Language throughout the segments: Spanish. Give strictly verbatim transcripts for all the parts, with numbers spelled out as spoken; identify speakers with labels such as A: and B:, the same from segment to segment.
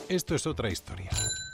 A: Esto es otra historia.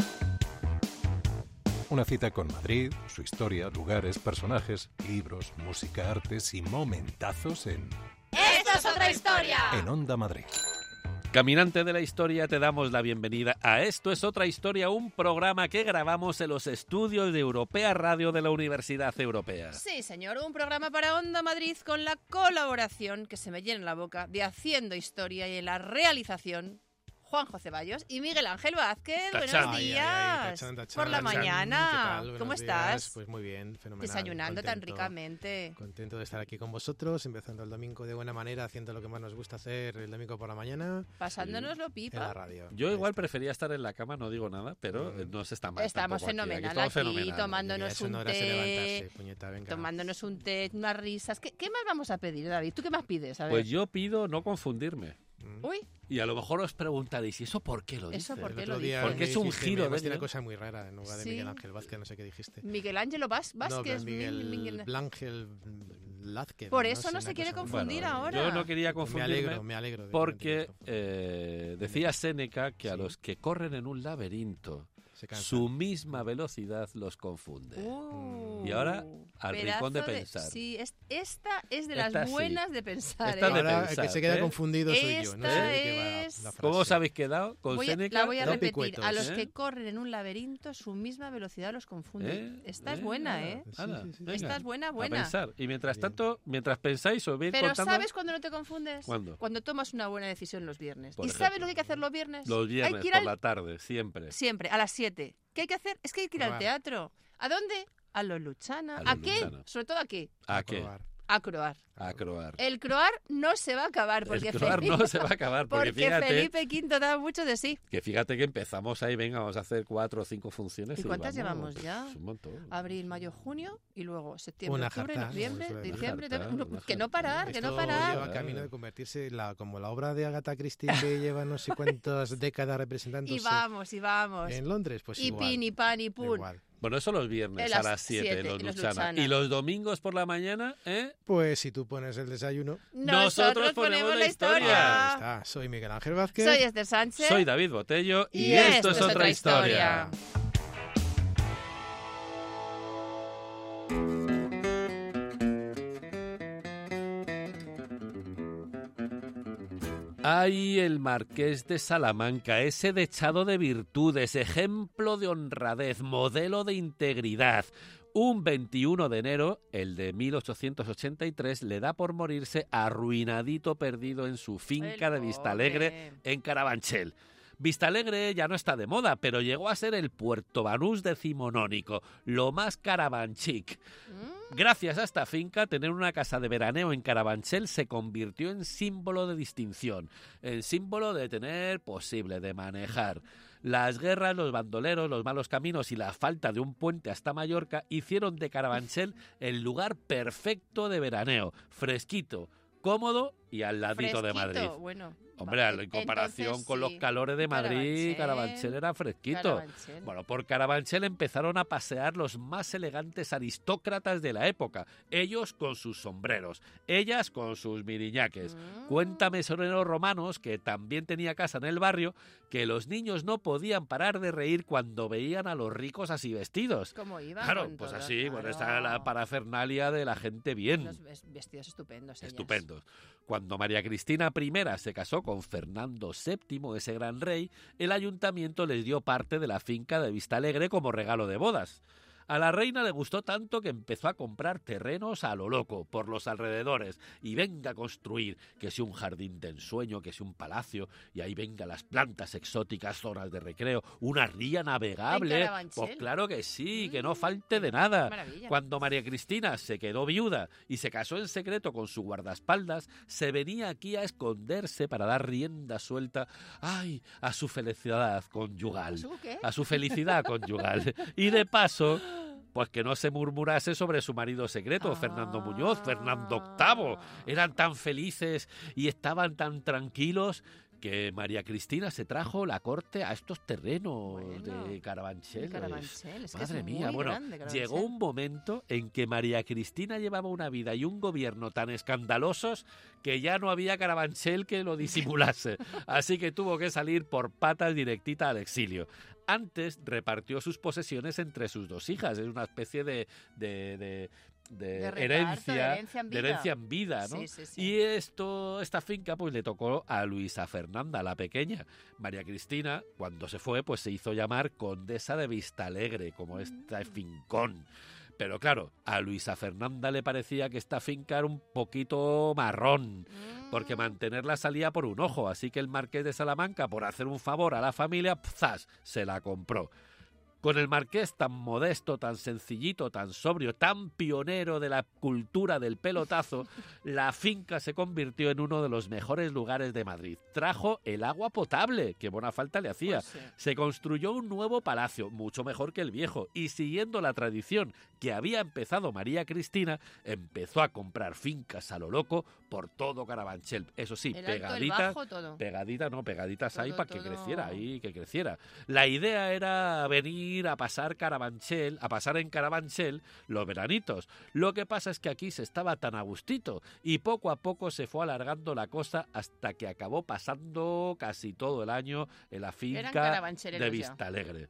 A: Una cita con Madrid, su historia, lugares, personajes, libros, música, artes y momentazos en...
B: ¡Esto es otra historia!
A: En Onda Madrid.
C: Caminante de la historia, te damos la bienvenida a Esto es otra historia, un programa que grabamos en los estudios de Europea Radio de la Universidad Europea.
B: Sí, señor, un programa para Onda Madrid con la colaboración, que se me llena la boca, de Haciendo Historia y en la realización... Juanjo Ceballos y Miguel Ángel Vázquez.
C: Tachán.
B: Buenos días.
D: Ay, ay, tachán, tachán,
B: por la
D: tachán.
B: mañana.
D: ¿Qué tal? Buenos
B: ¿Cómo
D: días.
B: estás?
D: Pues muy bien, fenomenal.
B: Desayunando tan
D: contento,
B: ricamente.
D: Contento de estar aquí con vosotros, empezando el domingo de buena manera, haciendo lo que más nos gusta hacer el domingo por la mañana.
B: Pasándonoslo
D: En la
B: pipa.
D: radio.
C: Yo
D: Ahí
C: igual
D: está.
C: prefería estar en la cama, no digo nada, pero
D: Mm.
C: no se está mal.
B: Estamos
C: tampoco aquí.
B: fenomenal
C: Aquí estamos
B: aquí,
C: fenomenal.
B: tomándonos
D: Eso
B: un
D: no era se
B: té.
D: levantarse, puñeta, venga.
B: Tomándonos un té, unas risas. ¿Qué, ¿Qué más vamos a pedir, David? ¿Tú qué más pides? A ver.
C: Pues yo pido no confundirme.
D: Mm.
B: Uy,
C: Y a lo mejor os preguntaréis, ¿y eso por qué lo dices?
B: ¿Eso por
D: El
B: qué
D: otro
B: lo
D: día
B: dices?
C: Porque
D: me
C: es un
D: dijiste,
C: giro
D: me
C: de
D: llamaste una
C: guión.
D: cosa muy rara en lugar de
B: Sí.
D: Miguel Ángel Vázquez, no sé qué dijiste.
B: Miguel Ángelo Vaz-
D: No,
B: Vázquez.
D: Miguel
B: Miguel-
D: Blángel Lázquez.
B: Por eso no
D: una
B: se quiere
D: cosa muy-
B: confundir
C: Bueno,
B: ahora.
C: Yo no quería
D: Pues me
C: confundirme.
D: alegro, me alegro. de que
C: Porque
D: no te confundas.
C: eh, decía Séneca que a
D: Sí.
C: los que corren en un laberinto,
D: Se cansan.
C: su misma velocidad los confunde.
B: Uh,
C: Y ahora, al
B: pedazo
C: rincón de pensar.
B: Sí, es- esta es de
C: Esta
B: las
C: sí.
B: buenas de pensar.
C: Esta
B: ¿eh?
C: de
D: Ahora el
C: pensar,
D: que se queda
C: ¿eh?
D: confundido soy yo. No sé
B: Esta
D: de qué va
B: es-
D: la frase.
C: ¿Cómo os habéis quedado con
B: Voy a-
C: Séneca?
B: la voy a
D: No
B: repetir.
D: picuetos,
B: A los
C: ¿eh?
B: que corren en un laberinto, su misma velocidad los confunde.
C: ¿Eh?
B: Esta es
C: ¿Eh?
B: buena,
C: Ala,
B: ¿eh?
D: Sí,
C: ala,
D: sí, sí.
C: venga,
B: Esta es buena,
C: a
B: buena.
C: pensar. Y mientras
D: Bien.
C: tanto, mientras pensáis, os voy a ir
B: Pero
C: contando
B: ¿sabes cuándo no te confundes?
C: ¿Cuándo?
B: Cuando tomas una buena decisión los viernes.
C: Por
B: ¿Y
C: ejemplo.
B: sabes lo que hay que hacer los viernes?
C: los
B: hay
C: viernes
B: que ir
C: por
B: al-
C: la tarde, siempre.
B: Siempre, a las siete. ¿Qué hay que hacer? Es que hay que ir al
D: Probar.
B: teatro. ¿A dónde? A los Luchana.
C: A
B: ¿A,
C: los
B: qué?
C: Luchana.
B: Sobre todo a qué.
C: ¿A qué?
D: probar.
B: A croar.
C: A croar.
B: El croar no se va a acabar porque,
C: El croar
B: Felipe,
C: no se va a acabar, porque,
B: porque
C: fíjate,
B: Felipe quinto da mucho de sí.
C: que fíjate que empezamos ahí, venga, vamos a hacer cuatro o cinco funciones.
B: ¿Y cuántas
C: vamos,
B: llevamos ya?
C: pues, un montón.
B: Abril, mayo, junio y luego septiembre,
D: Una
B: octubre,
D: jarta,
B: noviembre,
D: como suele
B: diciembre.
C: decir. Una
B: todo-
C: jarta,
B: que
C: una
B: no parar, que
D: Esto
B: no parar.
D: lleva camino de convertirse la, como la obra de Agatha Christie que lleva no sé cuántas décadas representándose
B: Y vamos, y vamos.
D: en Londres. Pues
B: y
D: igual,
B: pin, y pan, y pun.
D: igual.
C: Bueno, eso los viernes
B: En
C: a
B: las
C: las siete,
B: siete,
C: los
B: en los
C: Luchana.
B: Luchana.
C: Y los domingos por la mañana, ¿eh?
D: Pues si tú pones el desayuno,
C: Nosotros ponemos la historia.
D: ahí está. Soy Miguel Ángel Vázquez.
B: Soy Esther Sánchez.
C: Soy David Botello y,
B: Y
C: esto es otra
B: historia.
C: historia. Ay, el marqués de Salamanca, ese dechado de virtudes, ejemplo de honradez, modelo de integridad. Un veintiuno de enero, el de mil ochocientos ochenta y tres, le da por morirse arruinadito perdido en su finca
B: El
C: de Vistalegre,
B: pobre.
C: en Carabanchel. Vistalegre ya no está de moda, pero llegó a ser el Puerto Banús decimonónico, lo más carabanchic.
B: Mm,
C: Gracias a esta finca, tener una casa de veraneo en Carabanchel se convirtió en símbolo de distinción, en símbolo de tener posible, de manejar. Las guerras, los bandoleros, los malos caminos y la falta de un puente hasta Mallorca hicieron de Carabanchel el lugar perfecto de veraneo, fresquito, cómodo y al ladito de
B: fresquito,
C: Madrid.
B: bueno.
C: Hombre,
B: Va-
C: en comparación
B: entonces
C: con los
B: sí.
C: calores de Madrid,
B: Carabanchel,
C: Carabanchel era fresquito.
B: Carabanchel.
C: Bueno, por Carabanchel empezaron a pasear los más elegantes aristócratas de la época. Ellos con sus sombreros, ellas con sus miriñaques.
B: Mm.
C: Cuenta Mesonero Romanos, que también tenía casa en el barrio, que los niños no podían parar de reír cuando veían a los ricos así vestidos.
B: ¿Cómo iban?
C: Claro,
B: con
C: pues
B: todo?
C: así, bueno,
B: Claro.
C: esta era la parafernalia de la gente bien.
B: Unos ves- vestidos estupendos. ellas.
C: Estupendos. Cuando María Cristina I se casó con Fernando séptimo, ese gran rey, el ayuntamiento les dio parte de la finca de Vistalegre como regalo de bodas. A la reina le gustó tanto que empezó a comprar terrenos a lo loco, por los alrededores, y venga a construir, que si un jardín de ensueño, que si un palacio, y ahí venga las plantas exóticas, zonas de recreo, una ría
B: ¿En
C: navegable.
B: Carabanchel?
C: Pues claro que sí, que no
B: Mm,
C: falte de nada.
B: Maravilla.
C: Cuando María Cristina se quedó viuda y se casó en secreto con su guardaespaldas, se venía aquí a esconderse para dar rienda suelta, ay, a su felicidad conyugal,
B: ¿Su qué?
C: a su felicidad conyugal. Y de paso, pues que no se murmurase sobre su marido secreto,
B: Ah.
C: Fernando Muñoz, Fernando octavo. Eran tan felices y estaban tan tranquilos que María Cristina se trajo la corte a estos terrenos
B: Bueno,
C: de Carabanchel.
B: de Carabanchel, es que
C: Madre
B: es
C: mía,
B: muy
C: bueno,
B: grande Carabanchel.
C: llegó un momento en que María Cristina llevaba una vida y un gobierno tan escandalosos que ya no había Carabanchel que lo disimulase. Así que tuvo que salir por patas directita al exilio. Antes repartió sus posesiones entre sus dos hijas. Es una especie de... de, de De,
B: De reparto,
C: herencia,
B: de herencia en
C: de
B: vida.
C: herencia en vida, ¿no?
B: Sí, sí, sí.
C: Y esto, esta finca, pues le tocó a Luisa Fernanda, la pequeña. María Cristina, cuando se fue, pues se hizo llamar Condesa de Vistalegre, como este fincón. Pero claro, a Luisa Fernanda le parecía que esta finca era un poquito marrón, porque mantenerla salía por un ojo, así que el marqués de Salamanca, por hacer un favor a la familia, ¡zas!, se la compró. Con el marqués tan modesto, tan sencillito, tan sobrio, tan pionero de la cultura del pelotazo, la finca se convirtió en uno de los mejores lugares de Madrid. Trajo el agua potable, que buena falta le hacía.
B: Pues sí.
C: Se construyó un nuevo palacio, mucho mejor que el viejo, y siguiendo la tradición que había empezado María Cristina, empezó a comprar fincas a lo loco por todo Carabanchel. Eso sí,
B: El alto, el
C: pegaditas,
B: bajo, todo.
C: pegadita, no, pegaditas ahí
B: Todo,
C: para que
B: todo.
C: creciera, ahí que creciera. La idea era venir a pasar Carabanchel, a pasar en Carabanchel los veranitos. Lo que pasa es que aquí se estaba tan a gustito y poco a poco se fue alargando la cosa hasta que acabó pasando casi todo el año en la
B: Eran
C: finca
B: carabancheleros
C: de
B: ya.
C: Vistalegre.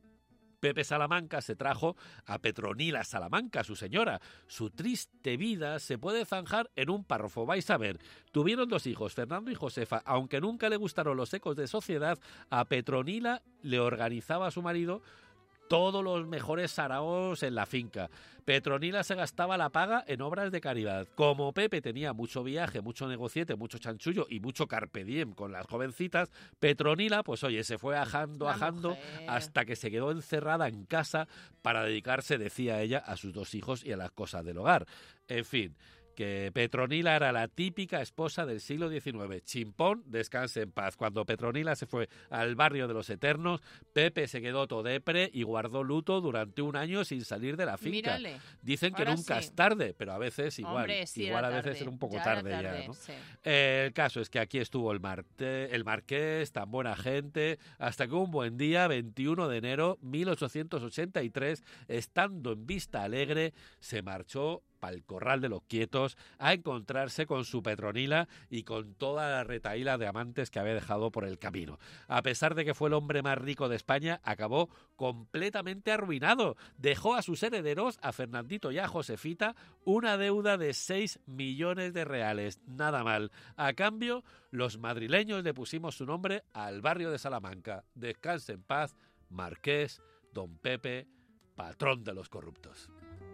C: Pepe Salamanca se trajo a Petronila Salamanca, su señora. Su triste vida se puede zanjar en un párrafo. Vais a ver, tuvieron dos hijos, Fernando y Josefa. Aunque nunca le gustaron los ecos de sociedad, a Petronila le organizaba a su marido todos los mejores saraos en la finca. Petronila se gastaba la paga en obras de caridad. Como Pepe tenía mucho viaje, mucho negociete, mucho chanchullo y mucho carpe diem con las jovencitas, Petronila, pues oye, se fue ajando,
B: La
C: ajando,
B: mujer.
C: hasta que se quedó encerrada en casa para dedicarse, decía ella, a sus dos hijos y a las cosas del hogar. En fin, que Petronila era la típica esposa del siglo diecinueve. Chimpón, descanse en paz. Cuando Petronila se fue al barrio de los Eternos, Pepe se quedó todepre y guardó luto durante un año sin salir de la finca.
B: Mírale.
C: Dicen que
B: Ahora
C: nunca
B: sí.
C: es tarde, pero a veces igual.
B: Hombre, sí,
C: igual
B: era
C: a veces
B: tarde.
C: era un poco
B: Ya era
C: tarde,
B: tarde,
C: ya, ¿no?
B: sí.
C: Eh, el caso es que aquí estuvo el, Marte, el marqués, tan buena gente, hasta que un buen día, veintiuno de enero de mil ochocientos ochenta y tres, estando en Vista Alegre, se marchó al Corral de los Quietos a encontrarse con su Petronila y con toda la retaíla de amantes que había dejado por el camino. A pesar de que fue el hombre más rico de España, acabó completamente arruinado. Dejó a sus herederos, a Fernandito y a Josefita, una deuda de seis millones de reales. Nada mal. A cambio, los madrileños le pusimos su nombre al barrio de Salamanca. Descanse en paz, Marqués, Don Pepe, patrón de los corruptos.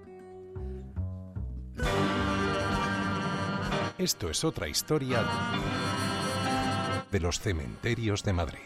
A: Esto es otra historia de los cementerios de Madrid.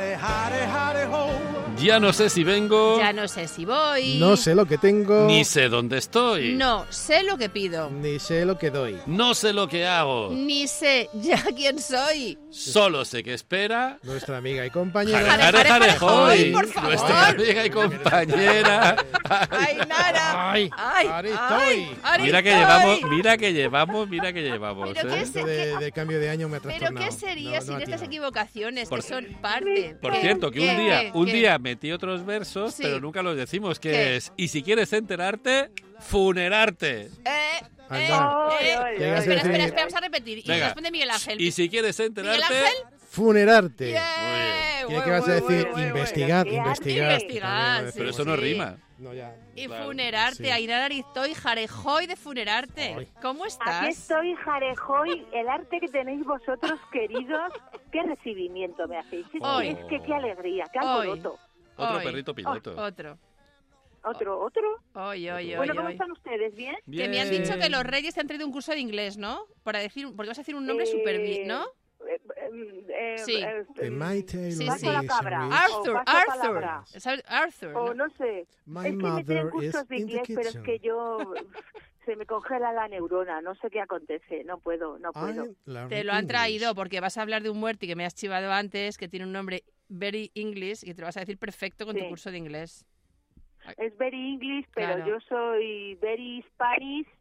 C: Ya no sé si vengo,
B: Ya no sé si voy.
D: No sé lo que tengo,
C: ni sé dónde estoy,
B: No sé lo que pido.
D: ni sé lo que doy.
C: no sé lo que hago,
B: Ni sé ya quién soy.
C: solo sé que espera...
D: Nuestra amiga y compañera.
C: Jare,
B: Jare,
C: jare,
B: jare,
C: jare,
B: joy,
C: joy,
B: por favor.
C: nuestra amiga y compañera.
B: ¡Ay, Nara!
D: Ay,
B: ¡Ay,
D: Ari
B: ay,
D: estoy.
B: Ari
C: Mira que
B: estoy!
C: llevamos, mira que llevamos, mira que llevamos.
B: Pero
C: ¿eh?
B: qué
D: Esto de, de cambio de año me ha
B: ¿Pero
D: trastornado.
B: qué sería
D: No, no
B: sin estas
D: atino.
B: equivocaciones
C: Por-
B: que son parte?
C: Por
B: ¿Qué?
C: cierto, que un
B: ¿Qué?
C: día,
B: ¿Qué?
C: un
B: ¿Qué?
C: día metí otros versos,
B: Sí.
C: pero nunca los decimos, que
B: ¿Qué?
C: es, y si quieres enterarte, funerarte.
B: Eh, eh,
D: Anda.
B: eh.
D: Llegas a
B: Espera,
D: decir-
B: espera, espera, vamos a repetir. Y
C: Venga.
B: responde Miguel Ángel.
C: Y si quieres
B: ¿Miguel
C: enterarte,
B: Ángel?
D: Funerarte.
B: Yeah,
D: Tiene
B: guay,
D: que vas a
B: guay,
D: decir
B: guay, guay,
D: investigar,
E: guay.
D: investigar.
B: Investigar,
D: También lo
B: sí,
C: pero eso
D: decimos.
C: no
B: sí.
C: rima.
D: No, ya.
B: Y
C: Claro.
B: funerarte,
D: Sí.
B: Ainara Aristoy, Jarejoy de funerarte.
D: Ay.
B: ¿Cómo
E: Aquí
B: estás?
E: estoy, Jarejoy, el arte que tenéis vosotros, queridos. Qué recibimiento me hacéis. Es,
B: Hoy.
E: es que qué alegría, qué
B: Hoy.
E: alboroto.
C: Otro
B: Hoy.
C: perrito piloto.
B: Otro.
E: Otro, otro.
B: Oy, oy, oy,
E: Bueno, ¿cómo
B: oy.
E: están ustedes? ¿Bien?
B: Que me han
C: Bien.
B: dicho que los reyes te han traído un curso de inglés, ¿no? Para decir, porque vas a decir un nombre
E: Eh,
B: súper bien, ¿no?
E: Eh, eh, eh,
B: Sí.
E: eh,
D: En my tale
B: Sí,
D: of
B: sí.
E: Paso la
D: days
E: cabra.
D: and
E: Ah,
D: weeks,
B: Arthur,
E: paso
B: Arthur.
E: palabra.
B: ¿Sabes? Arthur.
E: O
B: ¿no?
E: no sé.
D: my
E: es que me
D: mother
E: traen
D: is
E: cursos de
D: in the
E: inglés, pero es
D: kitchen.
E: que yo se me congela la neurona. No sé qué acontece. No puedo, no puedo.
D: I'm learning
B: Te lo han
D: English.
B: traído porque vas a hablar de un muerto que me has chivado antes, que tiene un nombre very English y te lo vas a decir perfecto con tu
E: Sí.
B: curso de inglés.
E: Es very English, pero
B: Claro.
E: yo soy very Spanish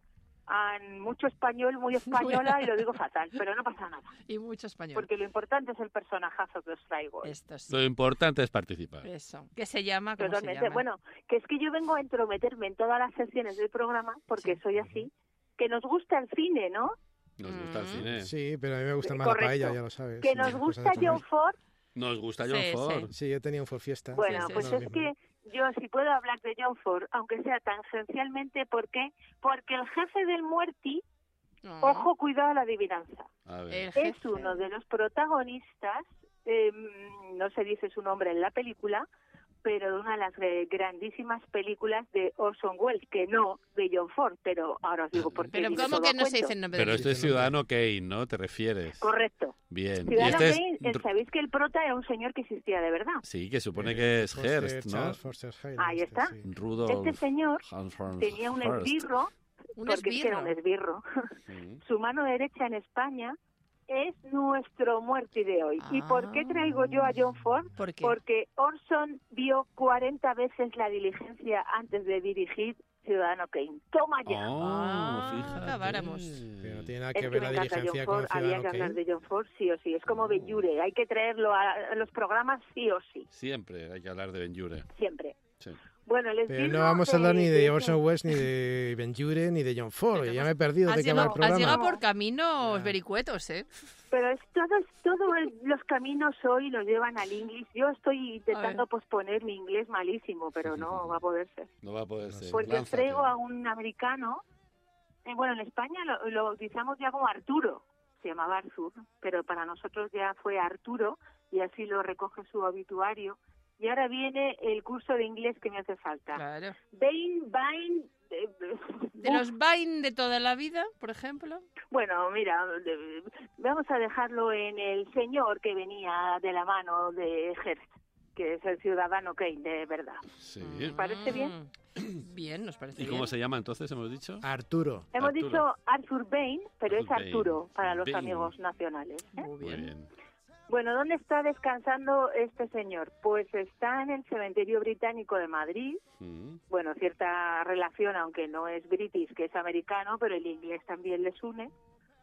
E: an mucho español, muy española, y lo digo fatal, pero no pasa nada.
B: Y mucho español.
E: Porque lo importante es el personajazo que os traigo hoy.
B: Esto sí.
C: Lo importante es participar.
B: Eso. ¿Qué se llama? ¿Cómo
E: Totalmente.
B: se llama?
E: Bueno, que es que yo vengo a entrometerme en todas las secciones del programa, porque
B: Sí.
E: soy así, que nos gusta el cine, ¿no?
C: Nos gusta el
B: Mm.
C: cine.
D: Sí, pero a mí me gusta
E: Eh,
D: más la
E: correcto.
D: paella, ya lo sabes.
E: Que
D: sí,
E: nos
D: cosas
E: gusta
D: de comer.
E: John Ford.
C: Nos gusta John
B: Sí,
C: Ford.
B: sí.
D: Sí, yo tenía un Ford Fiesta.
E: Bueno,
B: sí,
E: pues
D: no lo
E: es
D: mismo.
E: que yo si puedo hablar de John Ford, aunque sea tangencialmente, ¿por qué? Porque el jefe del Muerti,
B: No.
E: ojo, cuidado a la adivinanza,
C: A ver.
B: El
E: es
B: jefe.
E: uno de los protagonistas, eh, no se dice su nombre en la película, pero de una de las eh, grandísimas películas de Orson Welles, que no de John Ford, pero ahora os digo por qué.
B: Pero
E: viene
B: ¿cómo
E: todo
B: que
E: a
B: no se
E: cuento.
B: dice el nombre
C: Pero
B: del
C: este es
D: Dice el nombre.
C: Ciudadano Kane, ¿no? ¿Te refieres?
E: Correcto.
C: Bien. Y
E: Ciudadano
C: este es...
E: Kane, eh, sabéis que el prota era un señor que existía de verdad.
C: Sí, que supone
D: Eh,
C: que es
D: Foster,
C: Hearst, ¿no?
D: Charles Foster Hayden,
E: Ahí
D: este,
E: está.
D: sí.
C: Rudolf
E: Este señor
C: Hansford
E: tenía un
C: Hearst.
E: esbirro,
B: Un
E: porque es que era un
B: esbirro.
E: esbirro.
C: Mm.
E: Su mano derecha en España es nuestro muerti de hoy. ¿Y por qué traigo yo a John Ford?
B: ¿Por qué?
E: Porque Orson vio cuarenta veces La Diligencia antes de dirigir Ciudadano Kane. ¡Toma ya!
C: Oh,
B: Ah,
C: fíjate.
B: acabáramos.
D: Pero no tiene nada
E: Es
D: que
E: que
D: ver
E: me
D: la
E: encanta
D: diligencia
E: John
D: con
E: Ford, había
D: Ciudadano
E: que hablar
D: Kane.
E: de John Ford sí o sí. Es como Ben-Hur, hay que traerlo a a los programas sí o sí,
C: Siempre hay que hablar de Ben-Hur.
E: siempre.
C: Sí.
E: Bueno, les
D: Pero
E: digo,
D: no vamos a hablar
E: eh,
D: ni de
E: que-
D: Orson Welles, ni de Ben-Hur, ni de John Ford.
B: Pero
D: Ya
B: hemos-
D: me he perdido
B: Has
D: de qué va el
B: llegado, has
D: programa.
B: llegado por caminos
D: Ya.
B: vericuetos, ¿eh?
E: Pero es todos todo el- los caminos hoy nos llevan al inglés. Yo estoy intentando
B: ver.
E: posponer mi inglés malísimo, pero no va a poder ser.
C: No va a poder
D: No
C: ser.
D: sé.
E: Porque os
C: Lánzate.
E: traigo a un americano, eh, bueno, en España lo, lo bautizamos ya como Arturo, se llamaba Arthur, pero para nosotros ya fue Arturo y así lo recoge su obituario. Y ahora viene el curso de inglés que me hace falta.
B: Claro.
E: Bain, Bain, eh,
B: De los Vine de toda la vida, por ejemplo.
E: bueno, mira, de- vamos a dejarlo en el señor que venía de la mano de Hearst, que es el ciudadano Kane, de verdad.
C: Sí.
E: ¿Parece bien?
B: Mm. Bien, nos parece
C: ¿Y
B: bien.
C: cómo se llama entonces, hemos dicho?
D: Arturo.
E: Hemos
C: Arturo.
E: dicho Arthur Bain, pero
C: Arthur
E: es Arturo
C: Bain.
E: para los
C: Bain.
E: amigos nacionales. ¿eh?
B: Muy
C: Muy
B: bien.
C: bien.
E: Bueno, ¿dónde está descansando este señor? Pues está en el cementerio británico de Madrid.
C: Mm.
E: Bueno, cierta relación, aunque no es british, que es americano, pero el inglés también les une.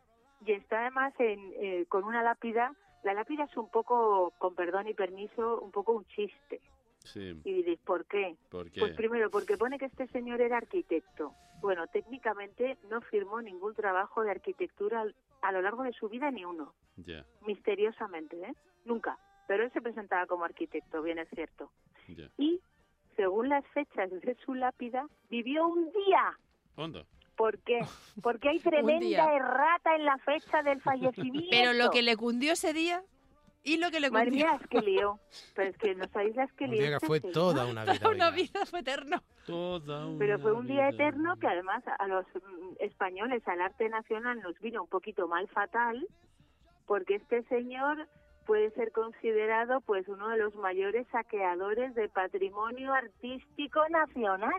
E: Y está además en, eh, con una lápida. La lápida es un poco, con perdón y permiso, un poco un chiste.
C: Sí.
E: Y diréis, ¿por qué?
C: ¿Por qué?
E: Pues primero, porque pone que este señor era arquitecto. Bueno, técnicamente no firmó ningún trabajo de arquitectura al- a lo largo de su vida, ni uno.
C: Ya,
E: Misteriosamente, ¿eh? Nunca. Pero él se presentaba como arquitecto, bien es cierto.
C: ya.
E: Y, según las fechas de su lápida, vivió un día.
C: ¿Hondo?
E: ¿Por qué? Porque hay
B: día.
E: tremenda errata en la fecha del fallecimiento.
B: Pero lo que le cundió ese día y lo que le
E: Madre
B: cundió
E: mía, es que lió. Pero es que no sabéis las que
D: Un
E: lió.
D: día que
E: este
D: fue
E: señor.
D: toda una vida.
B: toda una
D: oiga.
B: vida, fue eterno.
C: Toda una
E: Pero fue un día
C: vida.
E: eterno que además a los mm, españoles, al arte nacional, nos vino un poquito mal fatal, porque este señor puede ser considerado pues uno de los mayores saqueadores de patrimonio artístico nacional.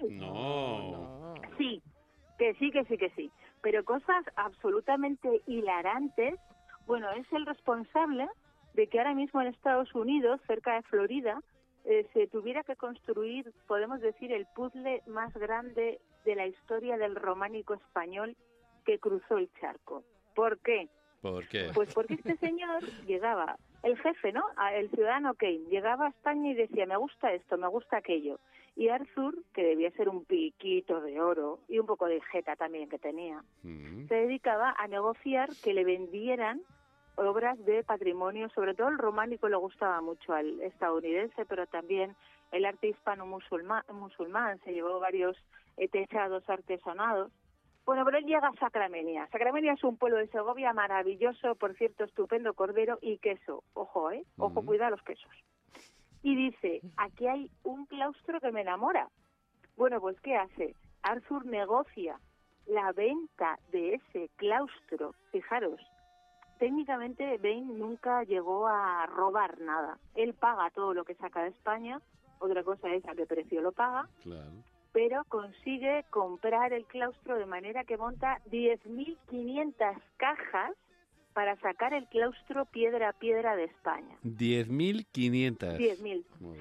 C: No.
E: Sí, que sí, que sí, que sí. Pero cosas absolutamente hilarantes. Bueno, es el responsable de que ahora mismo en Estados Unidos, cerca de Florida, eh, se tuviera que construir, podemos decir, el puzzle más grande de la historia del románico español que cruzó el charco. ¿Por qué?
C: ¿Por qué?
E: Pues porque este señor llegaba, el jefe, ¿no? A- El ciudadano Kane, llegaba a España y decía, me gusta esto, me gusta aquello. Y Arthur, que debía ser un piquito de oro y un poco de jeta también que tenía,
C: Mm.
E: se dedicaba a negociar que le vendieran obras de patrimonio, sobre todo el románico le gustaba mucho al estadounidense, pero también el arte hispano-musulmán, musulmán, se llevó varios eh, techados artesonados. Bueno, pero él llega a Sacramenia. Sacramenia es un pueblo de Segovia maravilloso, por cierto, estupendo cordero y queso. Ojo, ¿eh? Ojo,
C: Mm.
E: cuida los quesos. Y dice, aquí hay un claustro que me enamora. Bueno, pues ¿qué hace? Arthur negocia la venta de ese claustro. Fijaros, técnicamente Bain nunca llegó a robar nada. Él paga todo lo que saca de España, otra cosa es a qué precio lo paga,
C: Claro.
E: pero consigue comprar el claustro de manera que monta diez mil quinientas cajas para sacar el claustro piedra a piedra de España.
C: diez mil quinientas.
E: diez mil,
C: Muy
E: sí.
C: bien.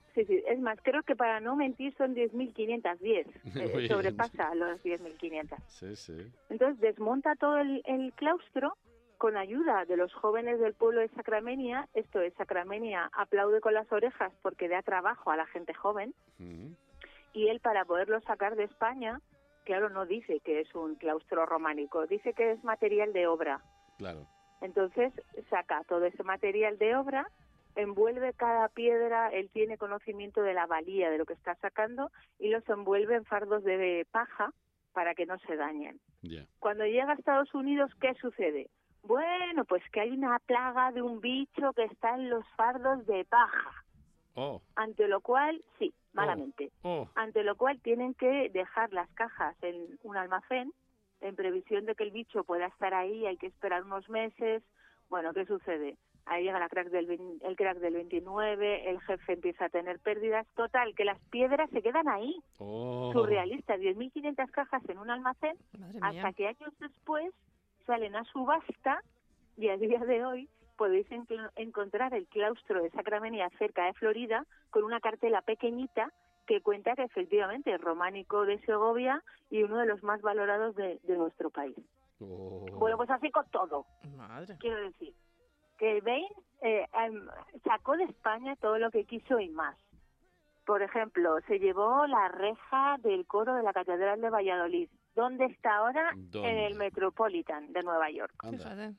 E: Sí, sí, es más, creo que para no mentir son diez mil quinientos diez,
C: Muy
E: eh,
C: bien.
E: sobrepasa los diez mil quinientos.
C: Sí, sí.
E: Entonces desmonta todo el, el claustro con ayuda de los jóvenes del pueblo de Sacramenia. Esto es, Sacramenia aplaude con las orejas porque da trabajo a la gente joven,
C: Mm,
E: y él, para poderlo sacar de España, claro, no dice que es un claustro románico, dice que es material de obra.
C: claro.
E: Entonces saca todo ese material de obra, envuelve cada piedra, él tiene conocimiento de la valía de lo que está sacando, y los envuelve en fardos de paja para que no se dañen.
C: Ya.
E: Cuando llega a Estados Unidos, ¿qué sucede? Bueno, pues que hay una plaga de un bicho que está en los fardos de paja,
C: Oh,
E: ante lo cual, sí, malamente,
C: oh.
E: ante lo cual tienen que dejar las cajas en un almacén en previsión de que el bicho pueda estar ahí, hay que esperar unos meses. Bueno, ¿qué sucede? Ahí llega la crack del, vein- el crack del veintinueve, el jefe empieza a tener pérdidas, total, que las piedras se quedan ahí,
C: Oh.
E: surrealistas, diez mil quinientas cajas en un almacén,
B: Madre
E: hasta
B: mía.
E: que años después salen a subasta, y a día de hoy podéis encl- encontrar el claustro de Sacramenia cerca de Florida con una cartela pequeñita que cuenta que efectivamente es románico de Segovia y uno de los más valorados de, de nuestro país.
C: Oh.
E: Bueno, pues así con todo,
B: Madre.
E: quiero decir, que Bain eh, em, sacó de España todo lo que quiso y más. Por ejemplo, se llevó la reja del coro de la Catedral de Valladolid. ¿Dónde está ahora?
C: ¿Dónde?
E: En el Metropolitan de Nueva York.
C: Anda.
B: Fíjate.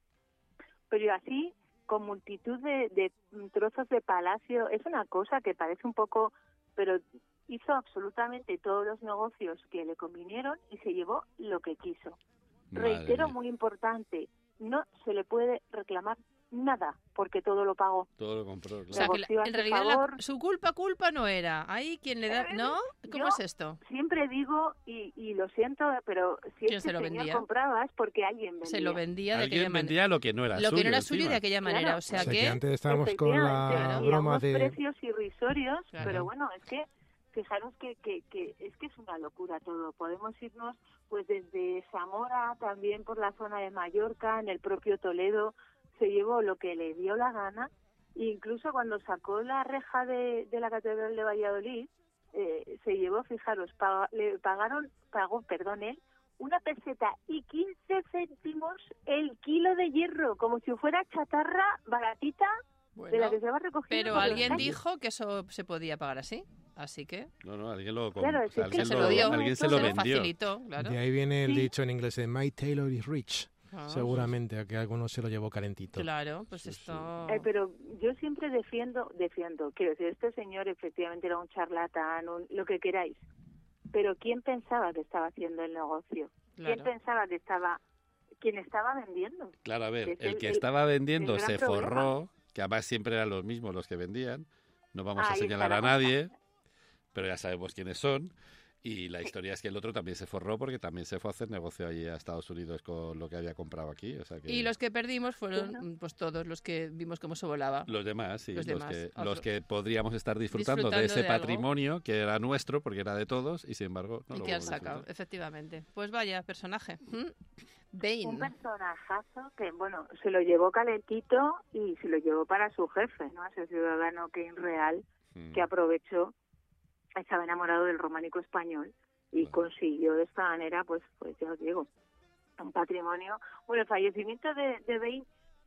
E: Pero así, con multitud de, de trozos de palacio, es una cosa que parece un poco, pero hizo absolutamente todos los negocios que le convinieron y se llevó lo que quiso.
C: Madre
E: Reitero,
C: mía.
E: muy importante, no se le puede reclamar nada porque todo lo pagó.
C: Todo lo compró,
B: O sea,
C: claro.
B: que la-
E: Negoció a
B: en
E: su
B: realidad la-
E: favor.
B: su culpa, culpa no era. Ahí quien le da...
E: Eh,
B: ¿No? ¿Cómo
E: yo-
B: es esto?
E: Siempre digo, y, y lo siento, pero si
B: ¿Quién
E: este
B: se lo
E: señor
B: vendía?
E: compraba es porque alguien vendía.
B: Se lo vendía de aquella
C: Alguien
B: manera.
C: vendía lo que no era
B: Lo
C: suyo.
B: que no era suyo
C: encima.
B: de aquella
E: Claro.
B: manera. O
D: O
B: sea
D: sea, que
B: que...
D: antes estábamos con
E: Efectivamente,
D: la
E: y a
D: broma
E: unos
D: de...
E: precios irrisorios,
B: Claro.
E: pero bueno, es que fijaros que, que, que es que es una locura todo. Podemos irnos pues desde Zamora, también por la zona de Mallorca, en el propio Toledo, se llevó lo que le dio la gana. E incluso cuando sacó la reja de, de la Catedral de Valladolid, eh, se llevó, fijaros, paga- le pagaron, pagó, perdón, él, una peseta y quince céntimos el kilo de hierro, como si fuera chatarra baratita de la
B: Bueno,
E: que se va recogiendo.
B: pero
E: por las
B: alguien
E: calles.
B: dijo que eso se podía pagar así. Así que
C: No, no, alguien lo, com-
E: Claro,
C: o
E: es
C: sea,
E: que
C: alguien
B: se
C: lo,
B: lo dio.
C: alguien se
E: Se
C: lo
B: se lo
C: vendió.
B: facilitó, claro.
D: De ahí viene el
E: Sí.
D: dicho en inglés de My Taylor is rich.
B: Ah,
D: Seguramente, a que alguno se lo llevó calentito.
B: Claro, pues
C: Sí,
B: esto...
E: Eh, pero yo siempre defiendo, defiendo, quiero decir, este señor efectivamente era un charlatán, un- lo que queráis, pero ¿quién pensaba que estaba haciendo el negocio? ¿Quién
B: Claro.
E: pensaba que estaba, quién estaba vendiendo?
C: Claro, a ver,
E: Es
C: el
E: el-
C: que
E: el-
C: estaba vendiendo
E: el gran
C: se
E: problema.
C: forró, que además siempre eran los mismos los que vendían. No vamos a
E: Ahí está
C: señalar
E: la
C: a
E: cosa.
C: nadie, pero ya sabemos quiénes son. Y la historia es que el otro también se forró porque también se fue a hacer negocio allí a Estados Unidos con lo que había comprado aquí. O sea que
B: Y los que perdimos fueron
E: Claro.
B: mm, pues todos los que vimos cómo se volaba.
C: los demás, sí,
B: los
C: los,
B: demás,
C: que,
B: otro.
C: los que podríamos estar disfrutando,
B: Disfrutando
C: de ese
B: de algo.
C: patrimonio que era nuestro porque era de todos y sin embargo no
B: y
C: lo
B: que han
C: podemos
B: sacado,
C: disfrutar.
B: efectivamente. Pues vaya, personaje. ¿Mm?
E: Un
B: Bane.
E: personajazo que, bueno, se lo llevó calentito y se lo llevó para su jefe, ¿no? Ese ciudadano Kane Real
C: Mm.
E: que aprovechó, estaba enamorado del románico español y
C: Bueno.
E: consiguió de esta manera, pues, pues ya os digo, un patrimonio. Bueno, el fallecimiento de, de Bain,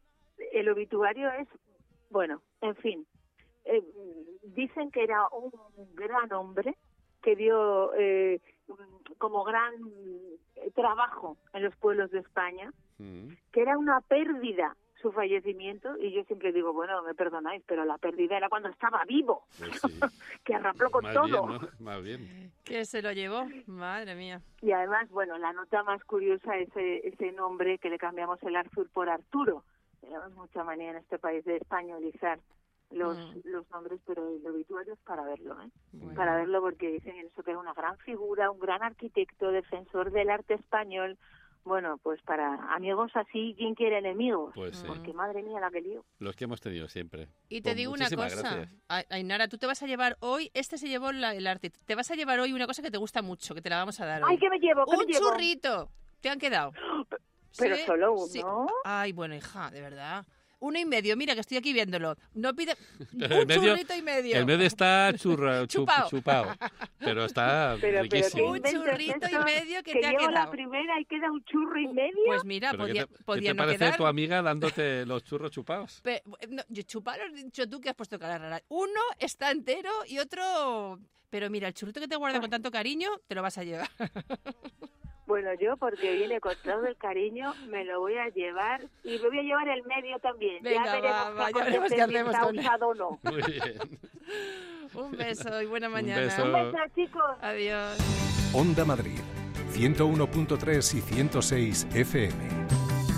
E: el obituario es, bueno, en fin, eh, dicen que era un gran hombre que dio eh, como gran eh, trabajo en los pueblos de España,
C: Mm.
E: que era una pérdida su fallecimiento, y yo siempre digo, bueno, me perdonáis, pero la pérdida era cuando estaba vivo,
C: Pues sí.
E: que arrapló con
C: Más
E: todo.
C: bien, ¿no? Más bien.
B: ¿Qué se lo llevó? Madre mía.
E: Y además, bueno, la nota más curiosa es ese, ese nombre que le cambiamos el Arthur por Arturo. Tenemos mucha manía en este país de españolizar los,
B: Mm.
E: los nombres, pero el obituario es para verlo, ¿eh?
B: Bueno.
E: Para verlo porque dicen eso que era una gran figura, un gran arquitecto, defensor del arte español. Bueno, pues para amigos así, ¿quién quiere enemigos?
C: Pues sí.
E: Porque madre mía la que lío.
C: Los que hemos tenido siempre.
B: Y te
C: Pues
B: digo una
C: muchísimas
B: cosa,
C: gracias.
B: Ay- Ainara, tú te vas a llevar hoy, este se llevó la- el arte, te vas a llevar hoy una cosa que te gusta mucho, que te la vamos a dar hoy.
E: ¡Ay, qué me llevo! ¿Qué
B: ¡Un
E: me llevo?
B: churrito! ¿Te han quedado?
E: Pero
B: Sí,
E: solo uno.
B: sí. Ay, bueno, hija, de verdad. Uno y medio, mira que estoy aquí viéndolo. No pide
C: Pero
B: un
C: el medio-
B: churrito y medio.
C: El medio está churra, chup-
B: Chupao.
C: chupao, pero está
E: Pero, pero
C: riquísimo.
B: Un churrito y medio que
E: que
B: te ha
E: llevo la
B: quedado.
E: primera y queda un churro y medio.
B: Pues mira,
C: ¿Pero
B: podía,
C: ¿Qué te,
B: podía
C: qué te
B: no
C: parece
B: quedar.
C: tu amiga dándote los churros chupados?
B: Pe- no, yo chupar lo has dicho tú que has puesto cara rara. Uno está entero y otro... Pero mira, el churrito que te guardo con tanto cariño, te lo vas a llevar.
E: Bueno, yo porque viene con todo el cariño, me lo voy a llevar y me voy a llevar el medio también.
B: Venga,
E: ya veremos
B: va, va,
E: qué
B: ya veremos qué
E: acontece, si
B: hacemos
E: está
B: con él.
E: usado o no.
C: Muy bien.
B: Un beso y buena
C: Un
B: mañana.
C: beso.
E: Un beso, chicos.
B: Adiós.
A: Onda Madrid, ciento uno punto tres y ciento seis F M.